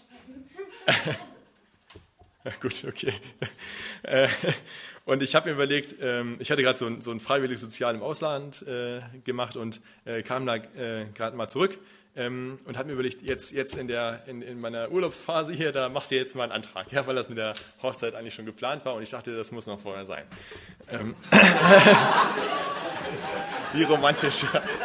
Gut, okay. Und ich habe mir überlegt, ich hatte gerade so ein, so ein freiwilliges Sozial im Ausland äh, gemacht und äh, kam da äh, gerade mal zurück ähm, und habe mir überlegt, jetzt, jetzt in, der, in, in meiner Urlaubsphase hier, da machst du jetzt mal einen Antrag, ja, weil das mit der Hochzeit eigentlich schon geplant war und ich dachte, das muss noch vorher sein. Ähm Wie romantisch.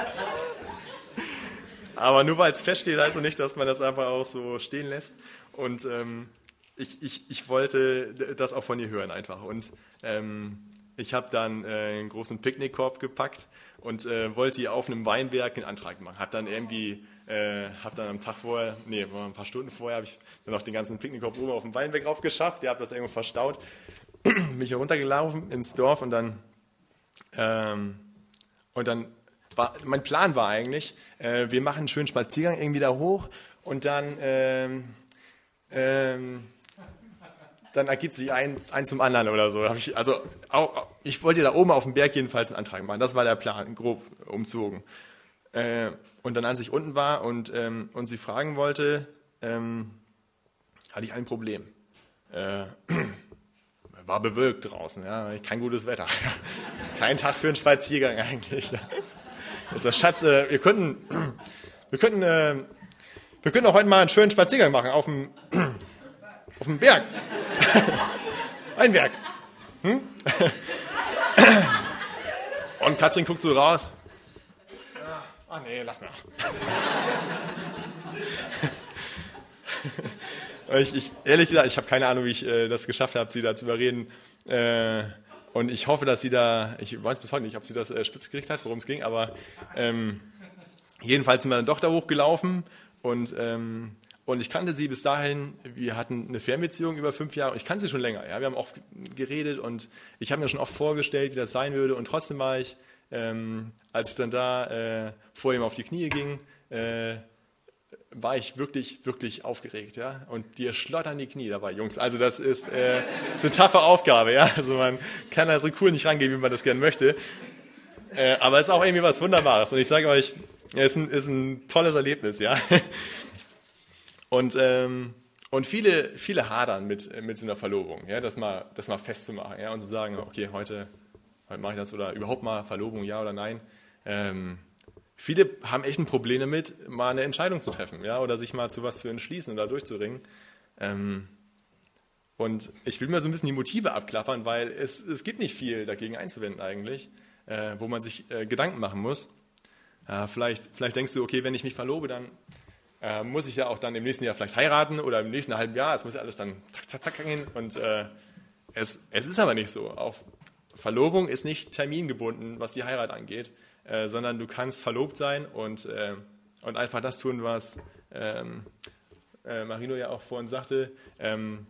Aber nur weil es feststeht, heißt es nicht, dass man das einfach auch so stehen lässt. Und ähm, Ich, ich, ich wollte das auch von ihr hören einfach und ähm, ich habe dann äh, einen großen Picknickkorb gepackt und äh, wollte ihr auf einem Weinberg einen Antrag machen. Habe dann irgendwie, äh, habe dann am Tag vorher, nee, ein paar Stunden vorher, habe ich dann noch den ganzen Picknickkorb oben auf dem Weinberg raufgeschafft. Ich habe das irgendwo verstaut, bin ich runtergelaufen ins Dorf und dann, ähm, und dann war, mein Plan war eigentlich, äh, wir machen einen schönen Spaziergang irgendwie da hoch und dann, ähm, ähm, dann ergibt sich eins, eins zum anderen oder so. Hab ich, also auch, ich wollte da oben auf dem Berg jedenfalls einen Antrag machen. Das war der Plan, grob umzogen. Äh, und dann, als ich unten war und, ähm, und sie fragen wollte, ähm, hatte ich ein Problem. Äh, war bewölkt draußen, ja, kein gutes Wetter. Kein Tag für einen Spaziergang eigentlich. Das ist der Schatz, äh, wir könnten, wir könnten, äh, wir könnten auch heute mal einen schönen Spaziergang machen auf dem, auf dem Berg. Ein Berg. Hm? Und Katrin guckt so raus. Ah, nee, lass mal. Ich, ich, ehrlich gesagt, ich habe keine Ahnung, wie ich äh, das geschafft habe, sie da zu überreden. Äh, und ich hoffe, dass sie da, ich weiß bis heute nicht, ob sie das äh, spitz gekriegt hat, worum es ging, aber ähm, jedenfalls sind wir dann doch da hochgelaufen und, ähm, und ich kannte sie bis dahin, wir hatten eine Fernbeziehung über fünf Jahre, ich kannte sie schon länger, ja, wir haben oft geredet und ich habe mir schon oft vorgestellt, wie das sein würde und trotzdem war ich, ähm, als ich dann da äh, vor ihm auf die Knie ging, äh, war ich wirklich, wirklich aufgeregt, ja, und dir schlottern die Knie dabei, Jungs, also das ist, äh, ist eine taffe Aufgabe, ja, also man kann da so cool nicht rangehen, wie man das gerne möchte, äh, aber es ist auch irgendwie was Wunderbares und ich sage euch, es ist ein, ist ein tolles Erlebnis, ja, und, ähm, und viele, viele hadern mit, mit so einer Verlobung, ja, das mal, das mal festzumachen, ja, und zu sagen, okay, heute, heute mache ich das oder überhaupt mal Verlobung, ja oder nein, ähm, viele haben echt ein Problem damit, mal eine Entscheidung zu treffen, ja, oder sich mal zu was zu entschließen und da durchzuringen. Ähm, und ich will mir so ein bisschen die Motive abklappern, weil es, es gibt nicht viel dagegen einzuwenden eigentlich, äh, wo man sich äh, Gedanken machen muss. Äh, vielleicht, vielleicht denkst du, okay, wenn ich mich verlobe, dann äh, muss ich ja auch dann im nächsten Jahr vielleicht heiraten oder im nächsten halben Jahr. Es muss ja alles dann zack, zack, zack gehen. Und äh, es, es ist aber nicht so. Auf Verlobung ist nicht termingebunden, was die Heirat angeht. Äh, sondern du kannst verlobt sein und, äh, und einfach das tun, was ähm, äh, Marino ja auch vorhin sagte. Ähm,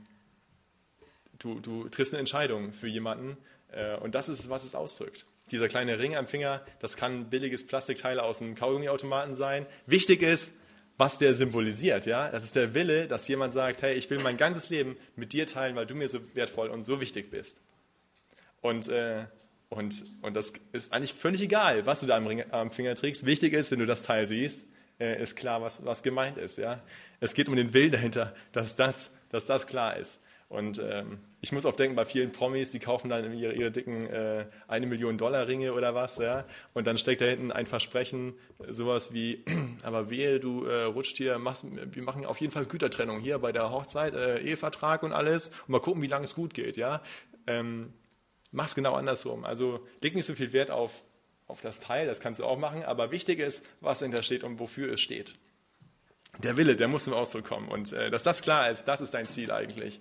du, du triffst eine Entscheidung für jemanden äh, und das ist, was es ausdrückt. Dieser kleine Ring am Finger, das kann ein billiges Plastikteil aus einem Kaugummiautomaten sein. Wichtig ist, was der symbolisiert. Ja? Das ist der Wille, dass jemand sagt, hey, ich will mein ganzes Leben mit dir teilen, weil du mir so wertvoll und so wichtig bist. Und äh, Und, und das ist eigentlich völlig egal, was du da am, Ring, am Finger trägst. Wichtig ist, wenn du das Teil siehst, äh, ist klar, was, was gemeint ist. Ja? Es geht um den Willen dahinter, dass das, dass das klar ist. Und ähm, ich muss oft denken, bei vielen Promis, die kaufen dann ihre, ihre dicken äh, eine Million Dollar Ringe oder was. Ja? Und dann steckt da hinten ein Versprechen, sowas wie, aber wehe, du äh, rutscht hier, machst, wir machen auf jeden Fall Gütertrennung hier bei der Hochzeit, äh, Ehevertrag und alles. Und mal gucken, wie lange es gut geht. Ja? Ähm, Mach es genau andersrum. Also leg nicht so viel Wert auf, auf das Teil, das kannst du auch machen, aber wichtig ist, was dahinter steht und wofür es steht. Der Wille, der muss zum Ausdruck kommen. Und äh, dass das klar ist, das ist dein Ziel eigentlich.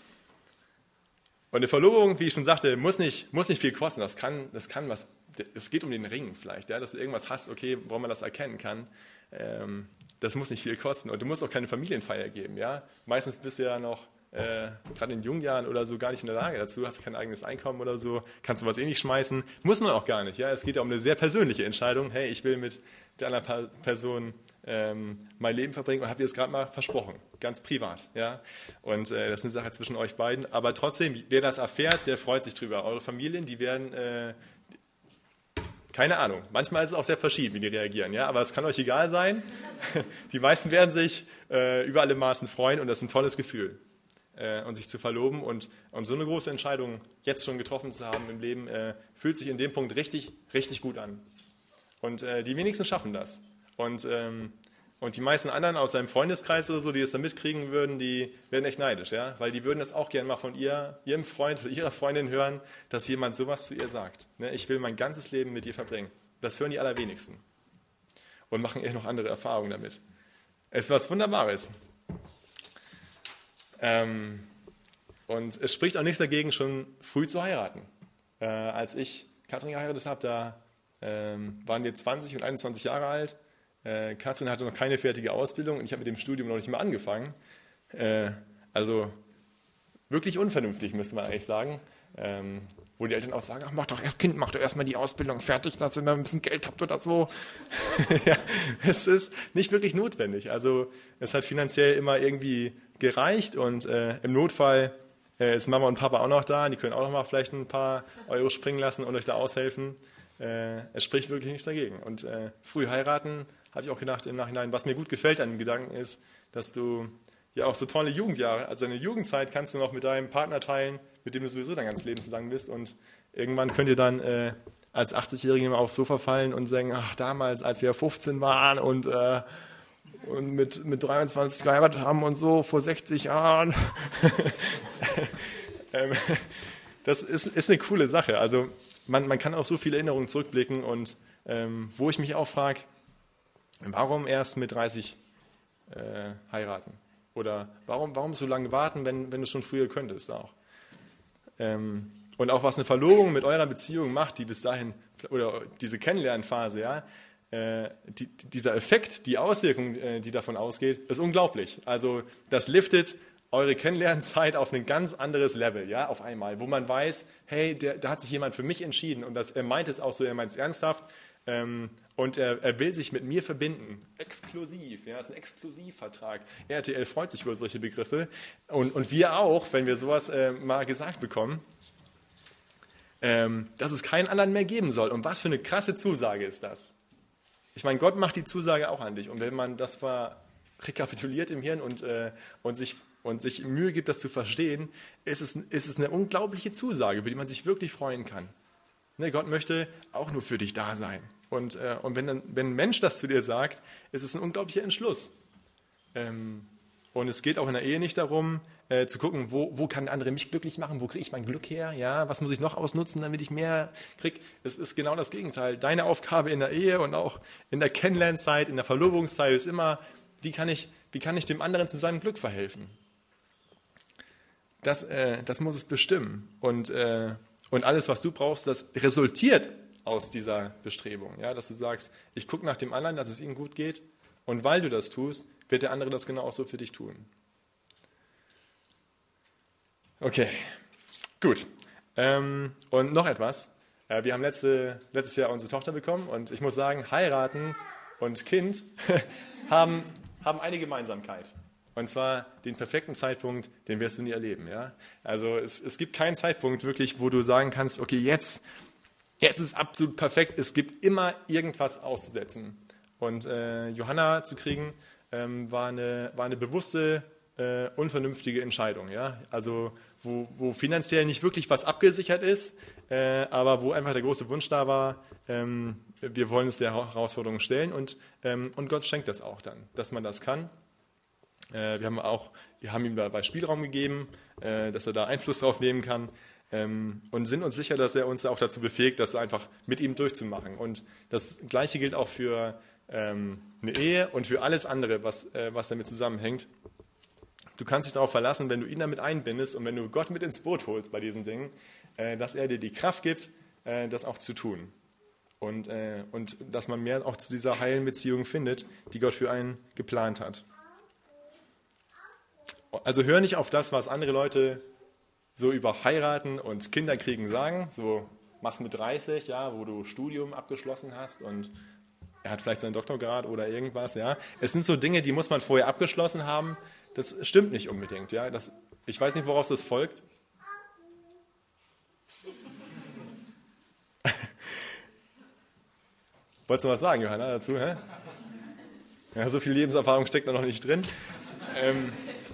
Und eine Verlobung, wie ich schon sagte, muss nicht, muss nicht viel kosten. Das kann, das kann was, es geht um den Ring vielleicht, ja, dass du irgendwas hast, okay, woran man das erkennen kann. Ähm, das muss nicht viel kosten. Und du musst auch keine Familienfeier geben. Ja? Meistens bist du ja noch Äh, gerade in jungen Jahren oder so gar nicht in der Lage dazu, hast kein eigenes Einkommen oder so, kannst du was eh nicht schmeißen, muss man auch gar nicht. Ja? Es geht ja um eine sehr persönliche Entscheidung, hey, ich will mit der anderen Person ähm, mein Leben verbringen und habe dir das gerade mal versprochen, ganz privat. Ja? Und äh, das ist eine Sache zwischen euch beiden, aber trotzdem, wer das erfährt, der freut sich drüber. Eure Familien, die werden, äh, keine Ahnung, manchmal ist es auch sehr verschieden, wie die reagieren, ja? Aber es kann euch egal sein. Die meisten werden sich äh, über alle Maßen freuen und das ist ein tolles Gefühl. Und sich zu verloben und, und so eine große Entscheidung jetzt schon getroffen zu haben im Leben, äh, fühlt sich in dem Punkt richtig, richtig gut an. Und äh, die wenigsten schaffen das. Und, ähm, und die meisten anderen aus seinem Freundeskreis oder so, die es dann mitkriegen würden, die werden echt neidisch, ja? Weil die würden das auch gerne mal von ihr, ihrem Freund oder ihrer Freundin hören, dass jemand sowas zu ihr sagt. Ne? Ich will mein ganzes Leben mit dir verbringen. Das hören die allerwenigsten. Und machen eher noch andere Erfahrungen damit. Es ist was Wunderbares. Ähm, und es spricht auch nichts dagegen, schon früh zu heiraten. Äh, als ich Katrin geheiratet habe, da ähm, waren wir zwanzig und einundzwanzig Jahre alt. Äh, Katrin hatte noch keine fertige Ausbildung und ich habe mit dem Studium noch nicht mal angefangen. Äh, also wirklich unvernünftig, müsste man eigentlich sagen. Ähm, wo die Eltern auch sagen, ach, mach doch, Kind, mach doch erstmal die Ausbildung fertig, dass ihr mal ein bisschen Geld habt oder so. Ja, es ist nicht wirklich notwendig. Also es hat finanziell immer irgendwie gereicht und äh, im Notfall äh, ist Mama und Papa auch noch da, die können auch noch mal vielleicht ein paar Euro springen lassen und euch da aushelfen. Äh, es spricht wirklich nichts dagegen. Und äh, früh heiraten, habe ich auch gedacht im Nachhinein, was mir gut gefällt an dem Gedanken ist, dass du ja auch so tolle Jugendjahre, also deine Jugendzeit kannst du noch mit deinem Partner teilen, mit dem du sowieso dein ganzes Leben zusammen bist und irgendwann könnt ihr dann äh, als achtzig-Jährige mal aufs Sofa fallen und sagen, ach damals, als wir fünfzehn waren und, äh, und mit, mit dreiundzwanzig geheiratet haben und so, vor sechzig Jahren. ähm, das ist, ist eine coole Sache, also man, man kann auf so viele Erinnerungen zurückblicken und ähm, wo ich mich auch frage, warum erst mit dreißig äh, heiraten? Oder warum, warum so lange warten, wenn, wenn du schon früher könntest auch? Ähm, und auch was eine Verlobung mit eurer Beziehung macht, die bis dahin, oder diese Kennenlernphase, ja, äh, die, dieser Effekt, die Auswirkung, äh, die davon ausgeht, ist unglaublich. Also das liftet eure Kennenlernzeit auf ein ganz anderes Level, ja, auf einmal, wo man weiß, hey, der, da hat sich jemand für mich entschieden und das, er meint es auch so, er meint es ernsthaft. Ähm, Und er, er will sich mit mir verbinden, exklusiv, ja, das ist ein Exklusivvertrag. R T L freut sich über solche Begriffe und, und wir auch, wenn wir sowas äh, mal gesagt bekommen, ähm, dass es keinen anderen mehr geben soll. Und was für eine krasse Zusage ist das? Ich meine, Gott macht die Zusage auch an dich und wenn man das mal rekapituliert im Hirn und, äh, und, sich, und sich Mühe gibt, das zu verstehen, ist es, ist es eine unglaubliche Zusage, über die man sich wirklich freuen kann. Ne, Gott möchte auch nur für dich da sein. Und, äh, und wenn, dann, wenn ein Mensch das zu dir sagt, ist es ein unglaublicher Entschluss. Ähm, und es geht auch in der Ehe nicht darum, äh, zu gucken, wo, wo kann der andere mich glücklich machen, wo kriege ich mein Glück her, ja, was muss ich noch ausnutzen, damit ich mehr kriege. Es ist genau das Gegenteil. Deine Aufgabe in der Ehe und auch in der Kennenlernzeit, in der Verlobungszeit ist immer, wie kann ich, wie kann ich dem anderen zu seinem Glück verhelfen? Das, äh, das muss es bestimmen. Und, äh, und alles, was du brauchst, das resultiert aus dieser Bestrebung, ja, dass du sagst, ich gucke nach dem anderen, dass es ihm gut geht und weil du das tust, wird der andere das genau auch so für dich tun. Okay, gut. Ähm, und noch etwas. Äh, wir haben letzte, letztes Jahr unsere Tochter bekommen und ich muss sagen, heiraten und Kind haben, haben eine Gemeinsamkeit. Und zwar den perfekten Zeitpunkt, den wirst du nie erleben. Ja? Also es, es gibt keinen Zeitpunkt wirklich, wo du sagen kannst, okay, jetzt Jetzt ist es absolut perfekt. Es gibt immer irgendwas auszusetzen. Und äh, Johanna zu kriegen, ähm, war, eine, war eine bewusste, äh, unvernünftige Entscheidung. Ja? Also wo, wo finanziell nicht wirklich was abgesichert ist, äh, aber wo einfach der große Wunsch da war, ähm, wir wollen uns der Herausforderung stellen. Und, ähm, und Gott schenkt das auch dann, dass man das kann. Äh, wir, haben auch, wir haben ihm dabei Spielraum gegeben, äh, dass er da Einfluss drauf nehmen kann. Ähm, und sind uns sicher, dass er uns auch dazu befähigt, das einfach mit ihm durchzumachen. Und das Gleiche gilt auch für ähm, eine Ehe und für alles andere, was, äh, was damit zusammenhängt. Du kannst dich darauf verlassen, wenn du ihn damit einbindest und wenn du Gott mit ins Boot holst bei diesen Dingen, äh, dass er dir die Kraft gibt, äh, das auch zu tun. Und, äh, und dass man mehr auch zu dieser heilen Beziehung findet, die Gott für einen geplant hat. Also hör nicht auf das, was andere Leute so über Heiraten und Kinderkriegen sagen, so mach's mit dreißig, ja, wo du Studium abgeschlossen hast und er hat vielleicht seinen Doktorgrad oder irgendwas, ja. Es sind so Dinge, die muss man vorher abgeschlossen haben. Das stimmt nicht unbedingt, ja. Das, ich weiß nicht, woraus das folgt. Wolltest du was sagen, Johanna, dazu? Hä? Ja, so viel Lebenserfahrung steckt da noch nicht drin. Ähm,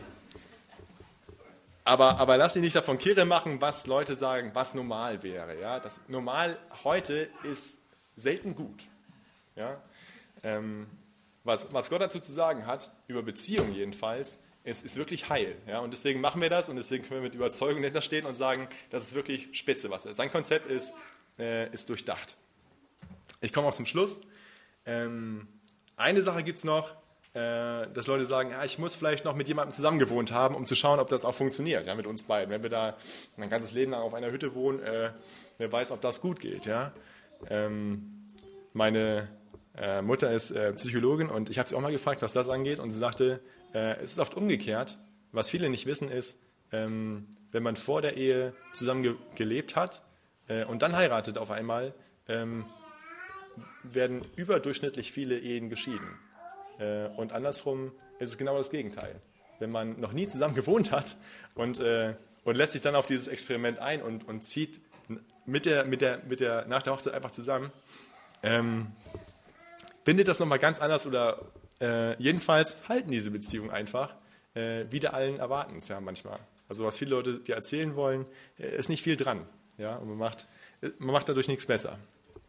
Aber, aber lass dich nicht davon kirre machen, was Leute sagen, was normal wäre. Ja? Das Normal heute ist selten gut. Ja? Ähm, was, was Gott dazu zu sagen hat, über Beziehungen jedenfalls, ist, ist wirklich heil. Ja? Und deswegen machen wir das und deswegen können wir mit Überzeugung dahinter stehen und sagen, das ist wirklich spitze was. Sein Konzept ist, äh, ist durchdacht. Ich komme auch zum Schluss. Ähm, eine Sache gibt es noch, dass Leute sagen, ja, ich muss vielleicht noch mit jemandem zusammen gewohnt haben, um zu schauen, ob das auch funktioniert, ja, mit uns beiden. Wenn wir da ein ganzes Leben lang auf einer Hütte wohnen, äh, wer weiß, ob das gut geht. Ja. Ähm, meine äh, Mutter ist äh, Psychologin und ich habe sie auch mal gefragt, was das angeht und sie sagte, äh, es ist oft umgekehrt. Was viele nicht wissen ist, ähm, wenn wenn man vor der Ehe zusammen ge- gelebt hat äh, und dann heiratet auf einmal, ähm, werden überdurchschnittlich viele Ehen geschieden. Äh, und andersrum ist es genau das Gegenteil. Wenn man noch nie zusammen gewohnt hat und, äh, und lässt sich dann auf dieses Experiment ein und, und zieht mit der, mit der, mit der, nach der Hochzeit einfach zusammen, ähm, bindet das nochmal ganz anders oder äh, jedenfalls halten diese Beziehungen einfach äh, wider allen Erwartens, ja, manchmal. Also was viele Leute dir erzählen wollen, äh, ist nicht viel dran. Ja, und man macht, man macht dadurch nichts besser.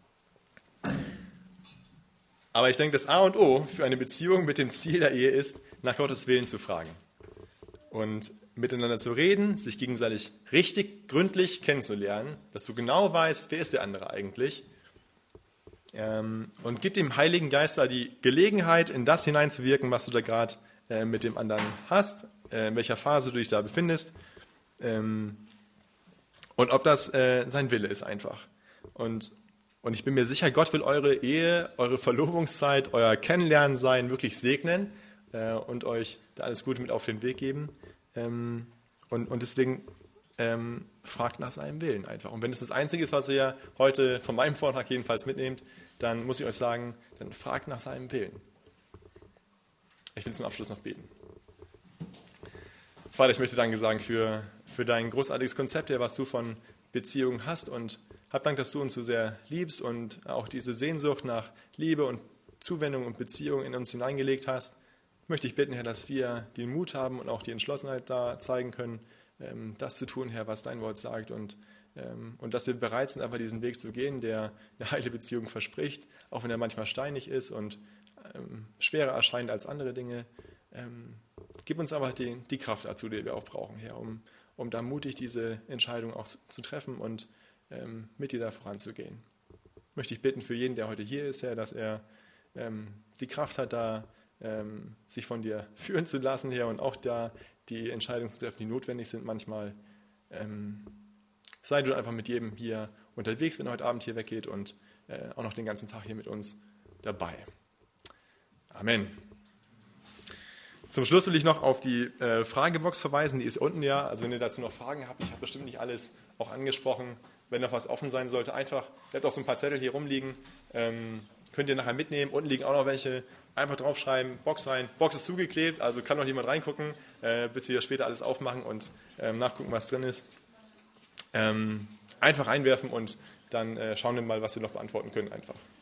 Aber ich denke, das A und O für eine Beziehung mit dem Ziel der Ehe ist, nach Gottes Willen zu fragen. Und miteinander zu reden, sich gegenseitig richtig gründlich kennenzulernen, dass du genau weißt, wer ist der andere eigentlich. Ähm, und gib dem Heiligen Geist da die Gelegenheit, in das hineinzuwirken, was du da gerade äh, mit dem anderen hast, äh, in welcher Phase du dich da befindest. Ähm, und ob das äh, sein Wille ist einfach. Und Und ich bin mir sicher, Gott will eure Ehe, eure Verlobungszeit, euer Kennenlernen sein wirklich segnen äh, und euch da alles Gute mit auf den Weg geben. Ähm, und, und deswegen ähm, fragt nach seinem Willen einfach. Und wenn es das Einzige ist, was ihr heute von meinem Vortrag jedenfalls mitnehmt, dann muss ich euch sagen, dann fragt nach seinem Willen. Ich will zum Abschluss noch beten. Vater, ich möchte Danke sagen für, für dein großartiges Konzept, was du von Beziehungen hast, und hab Dank, dass du uns so sehr liebst und auch diese Sehnsucht nach Liebe und Zuwendung und Beziehung in uns hineingelegt hast. Möchte ich bitten, Herr, dass wir den Mut haben und auch die Entschlossenheit da zeigen können, das zu tun, Herr, was dein Wort sagt, und, und dass wir bereit sind, einfach diesen Weg zu gehen, der eine heile Beziehung verspricht, auch wenn er manchmal steinig ist und schwerer erscheint als andere Dinge. Gib uns aber die, die Kraft dazu, die wir auch brauchen, Herr, um, um da mutig diese Entscheidung auch zu, zu treffen und ähm, mit dir da voranzugehen. Möchte ich bitten für jeden, der heute hier ist, Herr, dass er ähm, die Kraft hat, da ähm, sich von dir führen zu lassen, Herr, und auch da die Entscheidungen zu treffen, die notwendig sind manchmal. Ähm, sei du einfach mit jedem hier unterwegs, wenn er heute Abend hier weggeht, und äh, auch noch den ganzen Tag hier mit uns dabei. Amen. Zum Schluss will ich noch auf die äh, Fragebox verweisen, die ist unten, ja. Also wenn ihr dazu noch Fragen habt, ich habe bestimmt nicht alles auch angesprochen. Wenn noch was offen sein sollte, einfach, ihr habt auch so ein paar Zettel hier rumliegen, ähm, könnt ihr nachher mitnehmen. Unten liegen auch noch welche. Einfach draufschreiben, Box rein. Box ist zugeklebt, also kann noch jemand reingucken, äh, bis wir später alles aufmachen und ähm, nachgucken, was drin ist. Ähm, einfach einwerfen und dann äh, schauen wir mal, was wir noch beantworten können einfach.